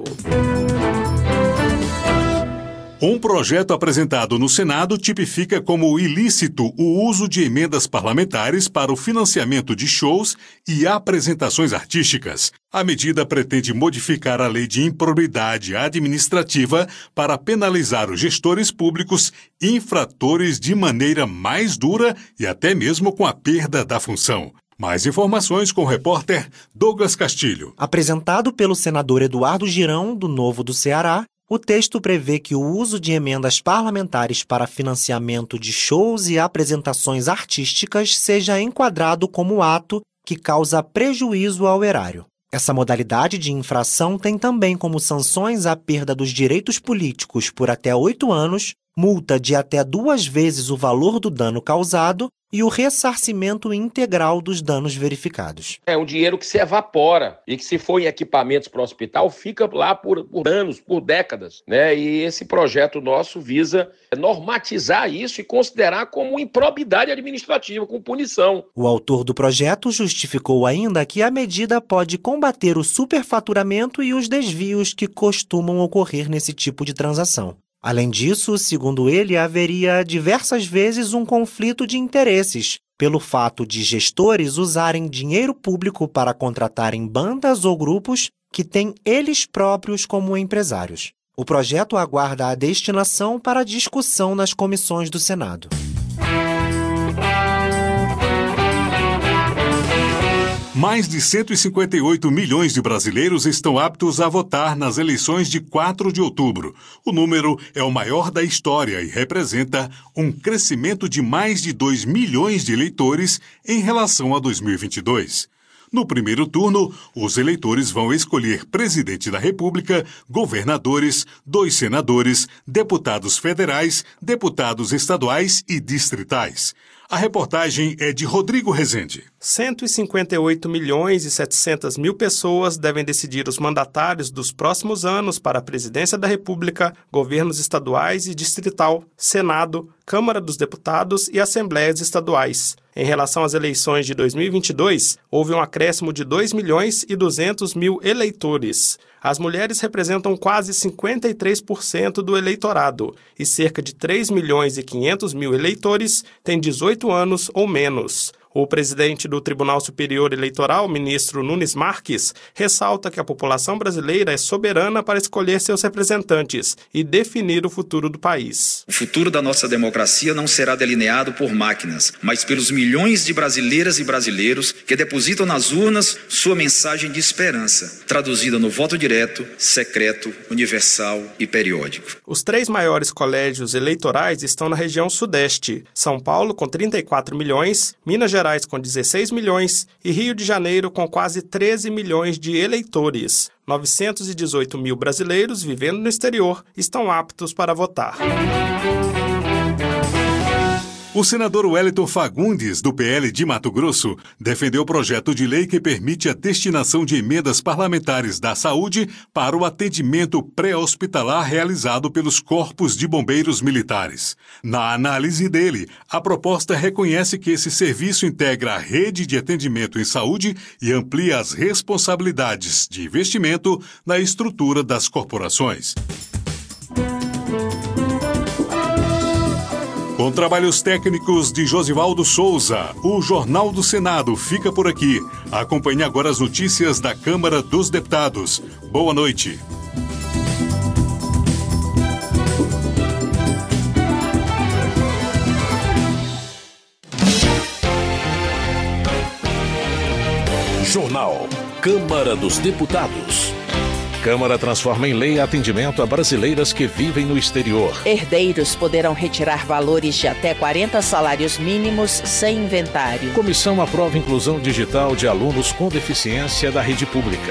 Um projeto apresentado no Senado tipifica como ilícito o uso de emendas parlamentares para o financiamento de shows e apresentações artísticas. A medida pretende modificar a lei de improbidade administrativa para penalizar os gestores públicos infratores de maneira mais dura e até mesmo com a perda da função. Mais informações com o repórter Douglas Castilho. Apresentado pelo senador Eduardo Girão, do Novo do Ceará, o texto prevê que o uso de emendas parlamentares para financiamento de shows e apresentações artísticas seja enquadrado como ato que causa prejuízo ao erário. Essa modalidade de infração tem também como sanções a perda dos direitos políticos por até 8 anos, multa de até 2 vezes o valor do dano causado e o ressarcimento integral dos danos verificados. É um dinheiro que se evapora e que, se for em equipamentos para o hospital, fica lá por anos, por décadas, né? E esse projeto nosso visa normatizar isso e considerar como improbidade administrativa, com punição. O autor do projeto justificou ainda que a medida pode combater o superfaturamento e os desvios que costumam ocorrer nesse tipo de transação. Além disso, segundo ele, haveria diversas vezes um conflito de interesses, pelo fato de gestores usarem dinheiro público para contratarem bandas ou grupos que têm eles próprios como empresários. O projeto aguarda a destinação para discussão nas comissões do Senado. Mais de 158 milhões de brasileiros estão aptos a votar nas eleições de 4 de outubro. O número é o maior da história e representa um crescimento de mais de 2 milhões de eleitores em relação a 2022. No primeiro turno, os eleitores vão escolher presidente da República, governadores, 2 senadores, deputados federais, deputados estaduais e distritais. A reportagem é de Rodrigo Rezende. 158 milhões e 700 mil pessoas devem decidir os mandatários dos próximos anos para a presidência da República, governos estaduais e distrital, Senado, Câmara dos Deputados e Assembleias Estaduais. Em relação às eleições de 2022, houve um acréscimo de 2 milhões e 200 mil eleitores. As mulheres representam quase 53% do eleitorado e cerca de 3 milhões e 500 mil eleitores têm 18 anos ou menos. O presidente do Tribunal Superior Eleitoral, ministro Nunes Marques, ressalta que a população brasileira é soberana para escolher seus representantes e definir o futuro do país. O futuro da nossa democracia não será delineado por máquinas, mas pelos milhões de brasileiras e brasileiros que depositam nas urnas sua mensagem de esperança, traduzida no voto direto, secreto, universal e periódico. Os 3 maiores colégios eleitorais estão na região sudeste: São Paulo com 34 milhões, Minas Gerais com 16 milhões e Rio de Janeiro com quase 13 milhões de eleitores. 918 mil brasileiros vivendo no exterior estão aptos para votar. O senador Wellington Fagundes, do PL de Mato Grosso, defendeu o projeto de lei que permite a destinação de emendas parlamentares da saúde para o atendimento pré-hospitalar realizado pelos corpos de bombeiros militares. Na análise dele, a proposta reconhece que esse serviço integra a rede de atendimento em saúde e amplia as responsabilidades de investimento na estrutura das corporações. Com trabalhos técnicos de Josivaldo Souza, o Jornal do Senado fica por aqui. Acompanhe agora as notícias da Câmara dos Deputados. Boa noite. Jornal Câmara dos Deputados. Câmara transforma em lei atendimento a brasileiras que vivem no exterior. Herdeiros poderão retirar valores de até 40 salários mínimos sem inventário. Comissão aprova inclusão digital de alunos com deficiência da rede pública.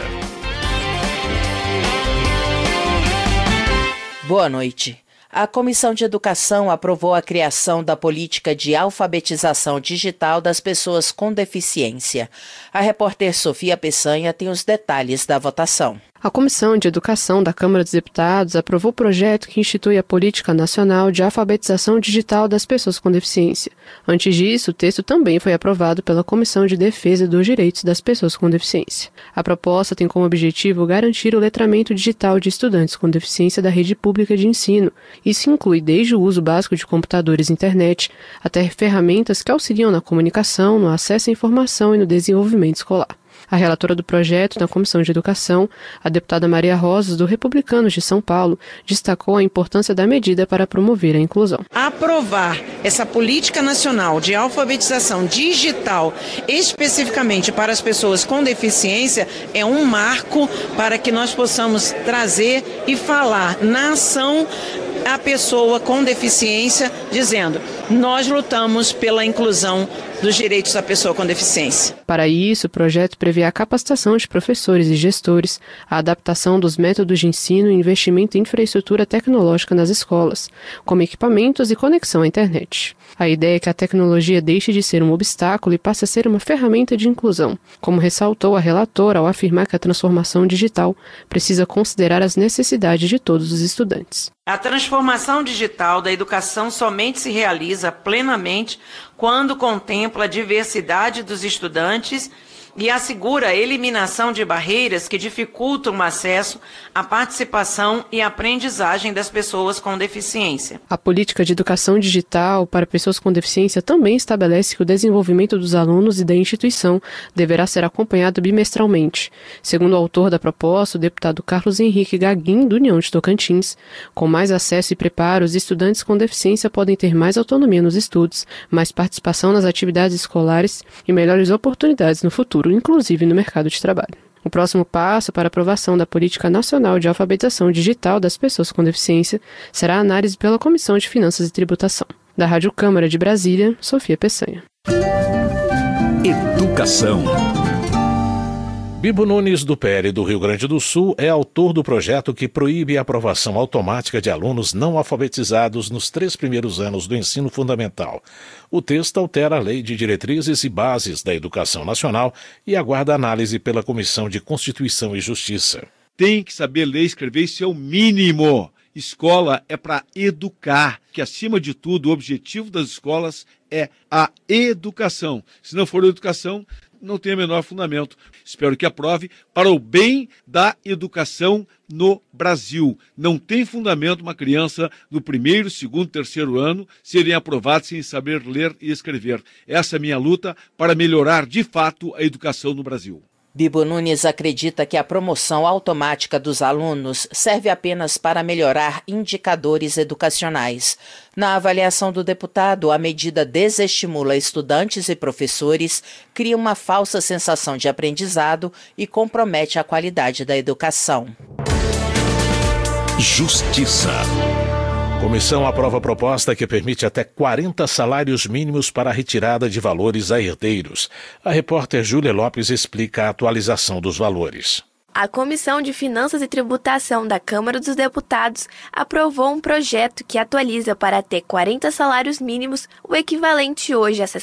Boa noite. A Comissão de Educação aprovou a criação da política de alfabetização digital das pessoas com deficiência. A repórter Sofia Peçanha tem os detalhes da votação. A Comissão de Educação da Câmara dos Deputados aprovou o projeto que institui a Política Nacional de Alfabetização Digital das Pessoas com Deficiência. Antes disso, o texto também foi aprovado pela Comissão de Defesa dos Direitos das Pessoas com Deficiência. A proposta tem como objetivo garantir o letramento digital de estudantes com deficiência da rede pública de ensino. Isso inclui desde o uso básico de computadores e internet, até ferramentas que auxiliam na comunicação, no acesso à informação e no desenvolvimento escolar. A relatora do projeto na Comissão de Educação, a deputada Maria Rosas, do Republicanos de São Paulo, destacou a importância da medida para promover a inclusão. Aprovar essa política nacional de alfabetização digital, especificamente para as pessoas com deficiência, é um marco para que nós possamos trazer e falar na ação a pessoa com deficiência, dizendo: nós lutamos pela inclusão dos direitos da pessoa com deficiência. Para isso, o projeto prevê a capacitação de professores e gestores, a adaptação dos métodos de ensino e investimento em infraestrutura tecnológica nas escolas, como equipamentos e conexão à internet. A ideia é que a tecnologia deixe de ser um obstáculo e passe a ser uma ferramenta de inclusão, como ressaltou a relatora ao afirmar que a transformação digital precisa considerar as necessidades de todos os estudantes. A transformação digital da educação somente se realiza plenamente quando contempla a diversidade dos estudantes e assegura a eliminação de barreiras que dificultam o acesso à participação e aprendizagem das pessoas com deficiência. A política de educação digital para pessoas com deficiência também estabelece que o desenvolvimento dos alunos e da instituição deverá ser acompanhado bimestralmente. Segundo o autor da proposta, o deputado Carlos Henrique Gaguin, do União de Tocantins, com mais acesso e preparo, os estudantes com deficiência podem ter mais autonomia nos estudos, mais participação nas atividades escolares e melhores oportunidades no futuro, inclusive no mercado de trabalho. O próximo passo para a aprovação da Política Nacional de Alfabetização Digital das Pessoas com Deficiência será a análise pela Comissão de Finanças e Tributação. Da Rádio Câmara de Brasília, Sofia Peçanha. Educação. Bibo Nunes, do PL do Rio Grande do Sul, é autor do projeto que proíbe a aprovação automática de alunos não alfabetizados nos 3 primeiros anos do ensino fundamental. O texto altera a Lei de Diretrizes e Bases da Educação Nacional e aguarda análise pela Comissão de Constituição e Justiça. Tem que saber ler e escrever, isso é o mínimo. Escola é para educar, que acima de tudo o objetivo das escolas é a educação. Se não for educação, não tem o menor fundamento. Espero que aprove para o bem da educação no Brasil. Não tem fundamento uma criança no 1º, 2º, 3º ano serem aprovados sem saber ler e escrever. Essa é a minha luta para melhorar de fato a educação no Brasil. Bibo Nunes acredita que a promoção automática dos alunos serve apenas para melhorar indicadores educacionais. Na avaliação do deputado, a medida desestimula estudantes e professores, cria uma falsa sensação de aprendizado e compromete a qualidade da educação. Justiça. Comissão aprova proposta que permite até 40 salários mínimos para a retirada de valores a herdeiros. A repórter Júlia Lopes explica a atualização dos valores. A Comissão de Finanças e Tributação da Câmara dos Deputados aprovou um projeto que atualiza para até 40 salários mínimos, o equivalente hoje a R$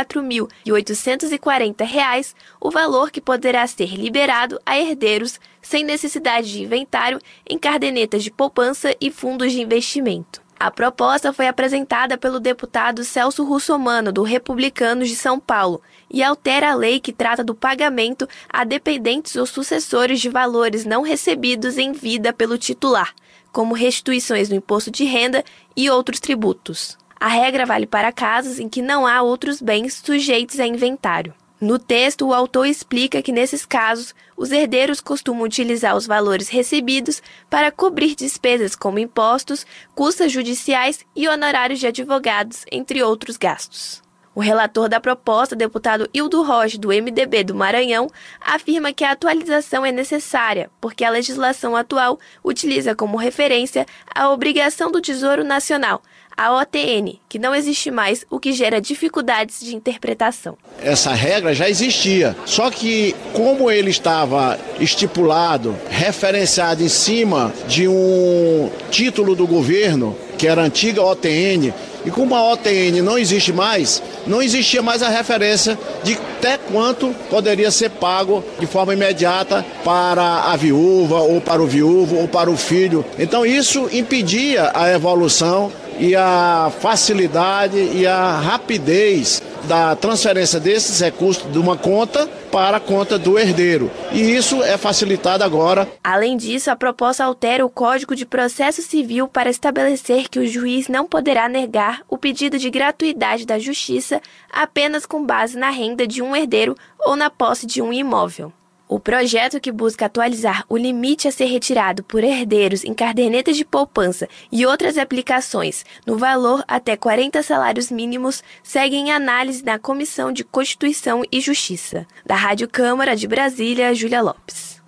64.840, o valor que poderá ser liberado a herdeiros sem necessidade de inventário em cadernetas de poupança e fundos de investimento. A proposta foi apresentada pelo deputado Celso Russomano, do Republicanos de São Paulo, e altera a lei que trata do pagamento a dependentes ou sucessores de valores não recebidos em vida pelo titular, como restituições do imposto de renda e outros tributos. A regra vale para casos em que não há outros bens sujeitos a inventário. No texto, o autor explica que, nesses casos, os herdeiros costumam utilizar os valores recebidos para cobrir despesas como impostos, custas judiciais e honorários de advogados, entre outros gastos. O relator da proposta, deputado Hildo Rocha, do MDB do Maranhão, afirma que a atualização é necessária, porque a legislação atual utiliza como referência a obrigação do Tesouro Nacional, a OTN, que não existe mais, o que gera dificuldades de interpretação. Essa regra já existia, só que como ele estava estipulado, referenciado em cima de um título do governo, que era a antiga OTN, e como a OTN não existe mais, não existia mais a referência de até quanto poderia ser pago de forma imediata para a viúva, ou para o viúvo, ou para o filho. Então isso impedia a evolução e a facilidade e a rapidez da transferência desses recursos de uma conta para a conta do herdeiro. E isso é facilitado agora. Além disso, a proposta altera o Código de Processo Civil para estabelecer que o juiz não poderá negar o pedido de gratuidade da justiça apenas com base na renda de um herdeiro ou na posse de um imóvel. O projeto, que busca atualizar o limite a ser retirado por herdeiros em cadernetas de poupança e outras aplicações no valor até 40 salários mínimos, segue em análise na Comissão de Constituição e Justiça. Da Rádio Câmara de Brasília, Júlia Lopes.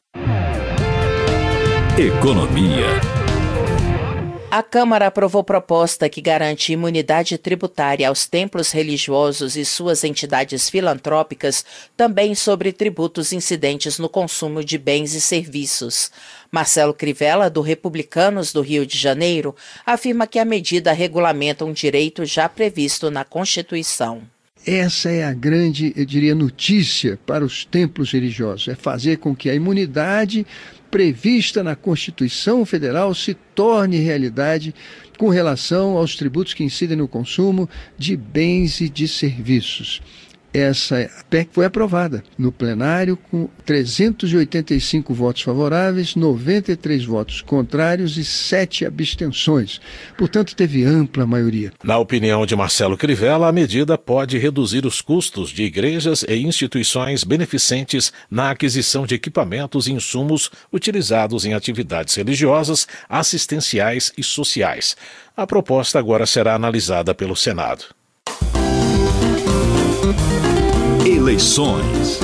Economia. A Câmara aprovou proposta que garante imunidade tributária aos templos religiosos e suas entidades filantrópicas, também sobre tributos incidentes no consumo de bens e serviços. Marcelo Crivella, do Republicanos do Rio de Janeiro, afirma que a medida regulamenta um direito já previsto na Constituição. Essa é a grande, eu diria, notícia para os templos religiosos, é fazer com que a imunidade prevista na Constituição Federal se torne realidade com relação aos tributos que incidem no consumo de bens e de serviços. Essa PEC foi aprovada no plenário com 385 votos favoráveis, 93 votos contrários e 7 abstenções. Portanto, teve ampla maioria. Na opinião de Marcelo Crivella, a medida pode reduzir os custos de igrejas e instituições beneficentes na aquisição de equipamentos e insumos utilizados em atividades religiosas, assistenciais e sociais. A proposta agora será analisada pelo Senado. Eleições.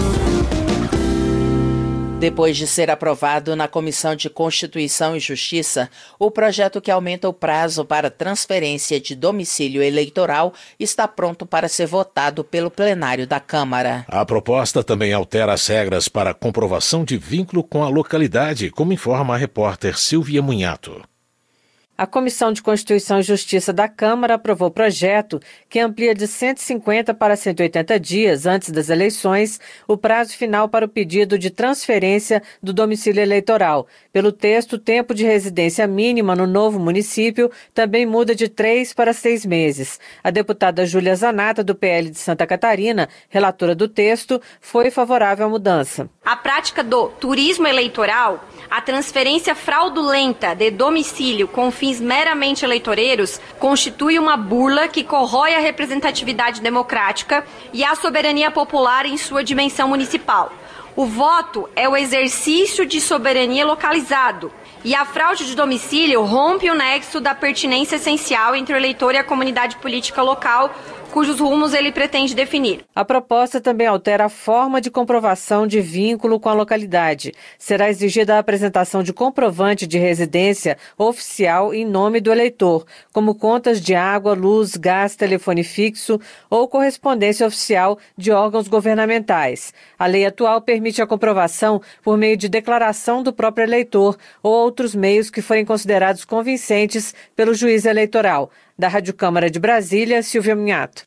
Depois de ser aprovado na Comissão de Constituição e Justiça, o projeto que aumenta o prazo para transferência de domicílio eleitoral está pronto para ser votado pelo plenário da Câmara. A proposta também altera as regras para comprovação de vínculo com a localidade, como informa a repórter Silvia Munhato. A Comissão de Constituição e Justiça da Câmara aprovou o projeto que amplia de 150 para 180 dias antes das eleições o prazo final para o pedido de transferência do domicílio eleitoral. Pelo texto, o tempo de residência mínima no novo município também muda de 3 para 6 meses. A deputada Júlia Zanata, do PL de Santa Catarina, relatora do texto, foi favorável à mudança. A prática do turismo eleitoral, a transferência fraudulenta de domicílio com fins meramente eleitoreiros, constitui uma burla que corrói a representatividade democrática e a soberania popular em sua dimensão municipal. O voto é o exercício de soberania localizado e a fraude de domicílio rompe o nexo da pertinência essencial entre o eleitor e a comunidade política local, cujos rumos ele pretende definir. A proposta também altera a forma de comprovação de vínculo com a localidade. Será exigida a apresentação de comprovante de residência oficial em nome do eleitor, como contas de água, luz, gás, telefone fixo ou correspondência oficial de órgãos governamentais. A lei atual permite a comprovação por meio de declaração do próprio eleitor ou outros meios que forem considerados convincentes pelo juiz eleitoral. Da Rádio Câmara de Brasília, Silvia Minhato.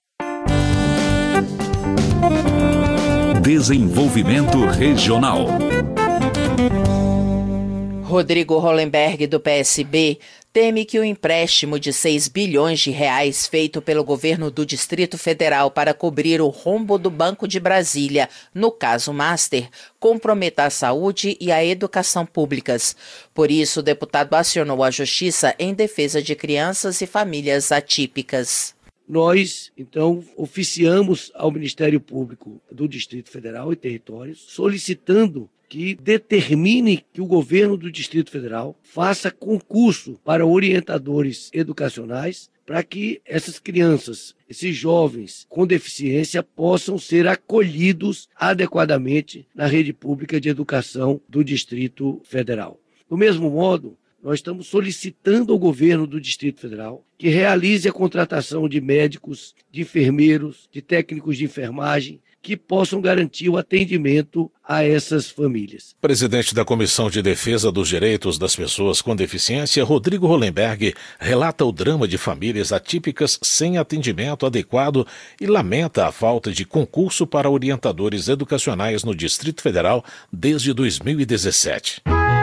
Desenvolvimento Regional. Rodrigo Hollenberg, do PSB, teme que o empréstimo de 6 bilhões de reais feito pelo governo do Distrito Federal para cobrir o rombo do Banco de Brasília, no caso Master, comprometa a saúde e a educação públicas. Por isso, o deputado acionou a Justiça em defesa de crianças e famílias atípicas. Nós, então, oficiamos ao Ministério Público do Distrito Federal e Territórios, solicitando que determine que o governo do Distrito Federal faça concurso para orientadores educacionais para que essas crianças, esses jovens com deficiência possam ser acolhidos adequadamente na rede pública de educação do Distrito Federal. Do mesmo modo, nós estamos solicitando ao governo do Distrito Federal que realize a contratação de médicos, de enfermeiros, de técnicos de enfermagem, que possam garantir o atendimento a essas famílias. Presidente da Comissão de Defesa dos Direitos das Pessoas com Deficiência, Rodrigo Hollenberg, relata o drama de famílias atípicas sem atendimento adequado e lamenta a falta de concurso para orientadores educacionais no Distrito Federal desde 2017.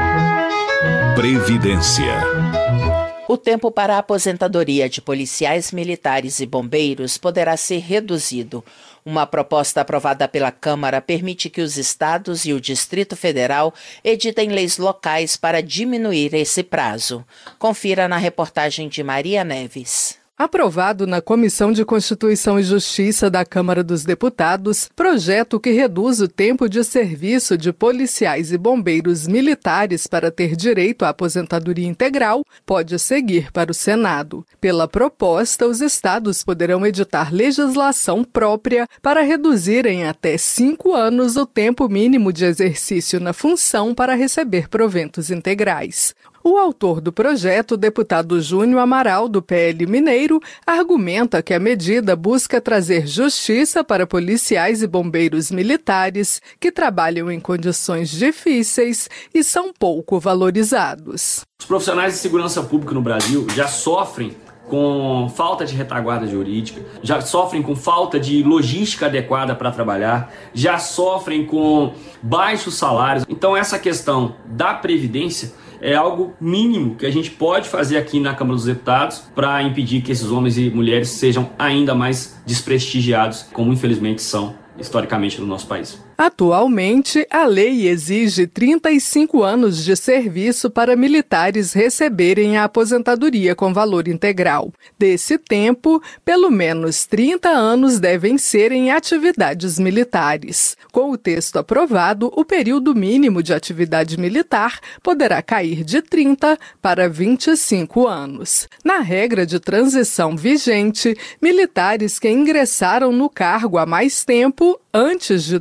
Previdência. O tempo para a aposentadoria de policiais militares e bombeiros poderá ser reduzido. Uma proposta aprovada pela Câmara permite que os estados e o Distrito Federal editem leis locais para diminuir esse prazo. Confira na reportagem de Maria Neves. Aprovado na Comissão de Constituição e Justiça da Câmara dos Deputados, projeto que reduz o tempo de serviço de policiais e bombeiros militares para ter direito à aposentadoria integral, pode seguir para o Senado. Pela proposta, os estados poderão editar legislação própria para reduzir em até 5 anos o tempo mínimo de exercício na função para receber proventos integrais. O autor do projeto, o deputado Júnior Amaral, do PL Mineiro, argumenta que a medida busca trazer justiça para policiais e bombeiros militares que trabalham em condições difíceis e são pouco valorizados. Os profissionais de segurança pública no Brasil já sofrem com falta de retaguarda jurídica, já sofrem com falta de logística adequada para trabalhar, já sofrem com baixos salários. Então essa questão da Previdência é algo mínimo que a gente pode fazer aqui na Câmara dos Deputados para impedir que esses homens e mulheres sejam ainda mais desprestigiados, como infelizmente são historicamente no nosso país. Atualmente, a lei exige 35 anos de serviço para militares receberem a aposentadoria com valor integral. Desse tempo, pelo menos 30 anos devem ser em atividades militares. Com o texto aprovado, o período mínimo de atividade militar poderá cair de 30 para 25 anos. Na regra de transição vigente, militares que ingressaram no cargo há mais tempo, antes de 2000,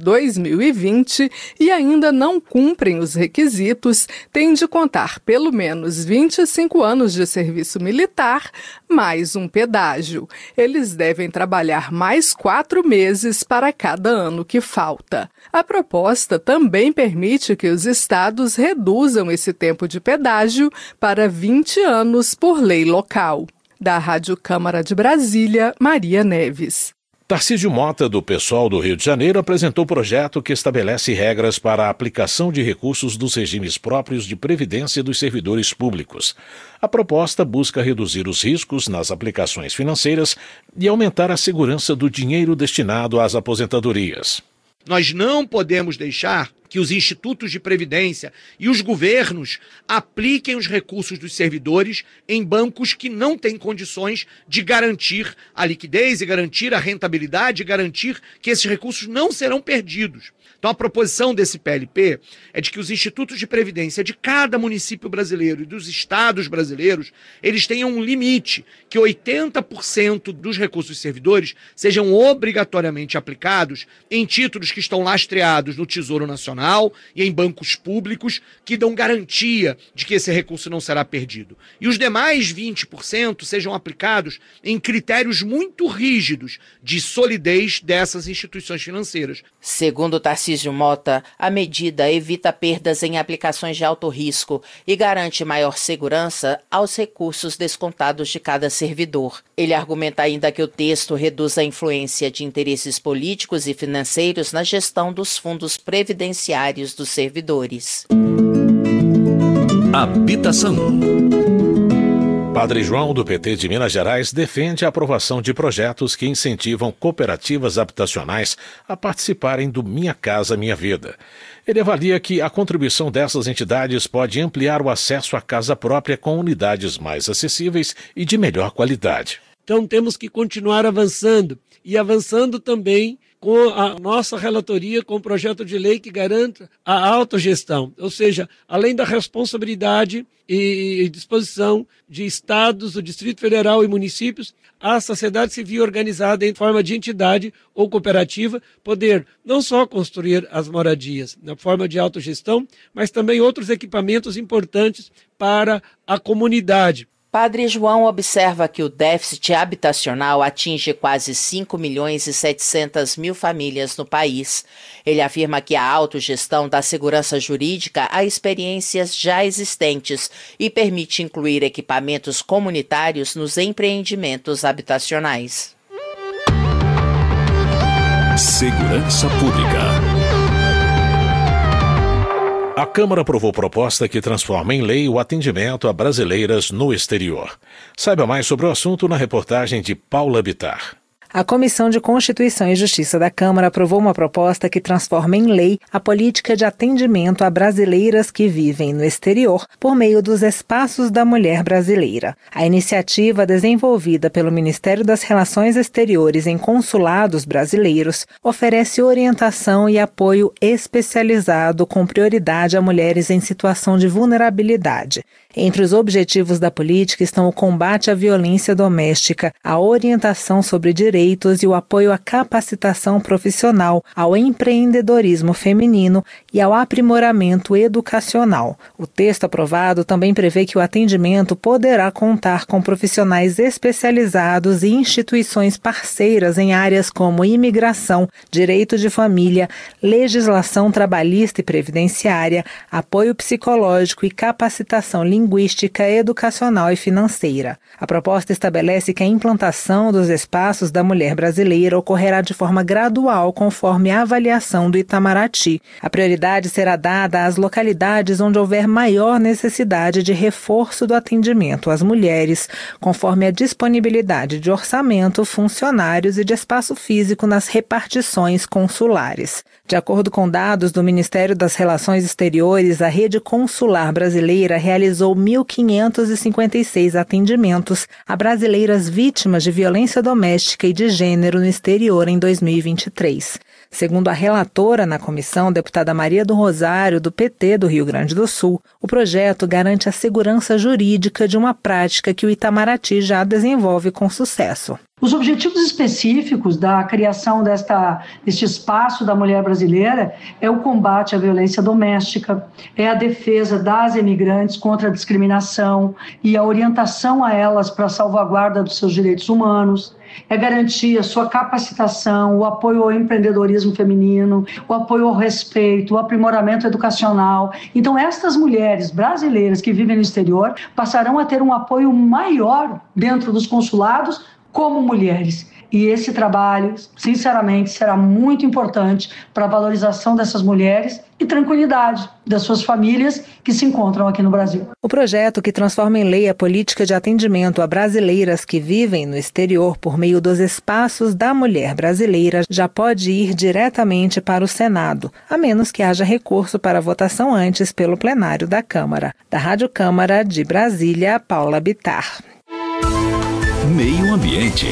2020 e ainda não cumprem os requisitos têm de contar pelo menos 25 anos de serviço militar, mais um pedágio. Eles devem trabalhar mais 4 meses para cada ano que falta. A proposta também permite que os estados reduzam esse tempo de pedágio para 20 anos por lei local. Da Rádio Câmara de Brasília, Maria Neves. Tarcísio Mota, do PSOL do Rio de Janeiro, apresentou projeto que estabelece regras para a aplicação de recursos dos regimes próprios de previdência dos servidores públicos. A proposta busca reduzir os riscos nas aplicações financeiras e aumentar a segurança do dinheiro destinado às aposentadorias. Nós não podemos deixar que os institutos de previdência e os governos apliquem os recursos dos servidores em bancos que não têm condições de garantir a liquidez e garantir a rentabilidade e garantir que esses recursos não serão perdidos. Então a proposição desse PLP é de que os institutos de previdência de cada município brasileiro e dos estados brasileiros, eles tenham um limite, que 80% dos recursos dos servidores sejam obrigatoriamente aplicados em títulos que estão lastreados no Tesouro Nacional e em bancos públicos que dão garantia de que esse recurso não será perdido. E os demais 20% sejam aplicados em critérios muito rígidos de solidez dessas instituições financeiras. Segundo Tarcísio Mota, a medida evita perdas em aplicações de alto risco e garante maior segurança aos recursos descontados de cada servidor. Ele argumenta ainda que o texto reduz a influência de interesses políticos e financeiros na gestão dos fundos previdenciários dos servidores. Habitação. Padre João, do PT de Minas Gerais, defende a aprovação de projetos que incentivam cooperativas habitacionais a participarem do Minha Casa Minha Vida. Ele avalia que a contribuição dessas entidades pode ampliar o acesso à casa própria com unidades mais acessíveis e de melhor qualidade. Então temos que continuar avançando e avançando também com a nossa relatoria, com o projeto de lei que garanta a autogestão, ou seja, além da responsabilidade e disposição de estados, do Distrito Federal e municípios, a sociedade civil organizada em forma de entidade ou cooperativa poder não só construir as moradias na forma de autogestão, mas também outros equipamentos importantes para a comunidade. Padre João observa que o déficit habitacional atinge quase 5.700.000 famílias no país. Ele afirma que a autogestão dá segurança jurídica a experiências já existentes e permite incluir equipamentos comunitários nos empreendimentos habitacionais. Segurança Pública. A Câmara aprovou proposta que transforma em lei o atendimento a brasileiras no exterior. Saiba mais sobre o assunto na reportagem de Paula Bittar. A Comissão de Constituição e Justiça da Câmara aprovou uma proposta que transforma em lei a política de atendimento a brasileiras que vivem no exterior por meio dos Espaços da Mulher Brasileira. A iniciativa, desenvolvida pelo Ministério das Relações Exteriores em consulados brasileiros, oferece orientação e apoio especializado com prioridade a mulheres em situação de vulnerabilidade. Entre os objetivos da política estão o combate à violência doméstica, a orientação sobre direitos e o apoio à capacitação profissional, ao empreendedorismo feminino e ao aprimoramento educacional. O texto aprovado também prevê que o atendimento poderá contar com profissionais especializados e instituições parceiras em áreas como imigração, direito de família, legislação trabalhista e previdenciária, apoio psicológico e capacitação linguística, educacional e financeira. A proposta estabelece que a implantação dos espaços da mulher brasileira ocorrerá de forma gradual conforme a avaliação do Itamaraty. A prioridade será dada às localidades onde houver maior necessidade de reforço do atendimento às mulheres, conforme a disponibilidade de orçamento, funcionários e de espaço físico nas repartições consulares. De acordo com dados do Ministério das Relações Exteriores, a rede consular brasileira realizou 1.556 atendimentos a brasileiras vítimas de violência doméstica e de gênero no exterior em 2023. Segundo a relatora na comissão, deputada Maria do Rosário, do PT do Rio Grande do Sul, o projeto garante a segurança jurídica de uma prática que o Itamaraty já desenvolve com sucesso. Os objetivos específicos da criação deste espaço da mulher brasileira é o combate à violência doméstica, é a defesa das imigrantes contra a discriminação e a orientação a elas para a salvaguarda dos seus direitos humanos, é garantir a sua capacitação, o apoio ao empreendedorismo feminino, o apoio ao respeito, o aprimoramento educacional. Então, estas mulheres brasileiras que vivem no exterior passarão a ter um apoio maior dentro dos consulados como mulheres. E esse trabalho, sinceramente, será muito importante para a valorização dessas mulheres e tranquilidade das suas famílias que se encontram aqui no Brasil. O projeto, que transforma em lei a política de atendimento a brasileiras que vivem no exterior por meio dos espaços da mulher brasileira, já pode ir diretamente para o Senado, a menos que haja recurso para votação antes pelo plenário da Câmara. Da Rádio Câmara de Brasília, Paula Bittar. Meio Ambiente.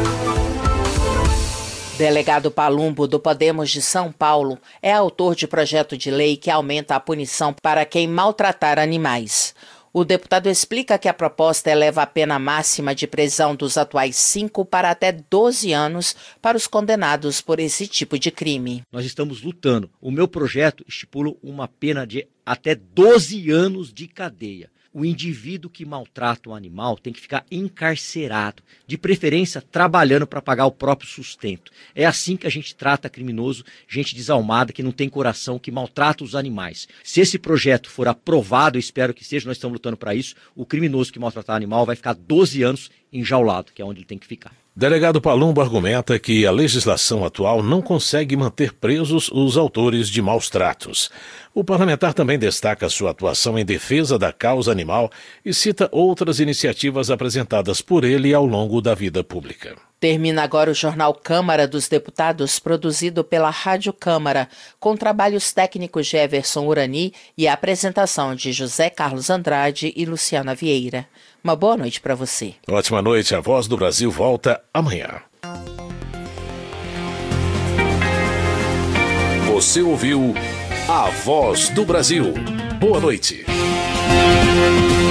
Delegado Palumbo, do Podemos de São Paulo, é autor de projeto de lei que aumenta a punição para quem maltratar animais. O deputado explica que a proposta eleva a pena máxima de prisão dos atuais 5 para até 12 anos para os condenados por esse tipo de crime. Nós estamos lutando. O meu projeto estipula uma pena de até 12 anos de cadeia. O indivíduo que maltrata um animal tem que ficar encarcerado, de preferência trabalhando para pagar o próprio sustento. É assim que a gente trata criminoso, gente desalmada, que não tem coração, que maltrata os animais. Se esse projeto for aprovado, eu espero que seja, nós estamos lutando para isso, o criminoso que maltratar animal vai ficar 12 anos enjaulado, que é onde ele tem que ficar. Delegado Palumbo argumenta que a legislação atual não consegue manter presos os autores de maus tratos. O parlamentar também destaca sua atuação em defesa da causa animal e cita outras iniciativas apresentadas por ele ao longo da vida pública. Termina agora o Jornal Câmara dos Deputados, produzido pela Rádio Câmara, com trabalhos técnicos de Everson Urani e a apresentação de José Carlos Andrade e Luciana Vieira. Uma boa noite para você. Ótima noite. A Voz do Brasil volta amanhã. Você ouviu A Voz do Brasil. Boa noite.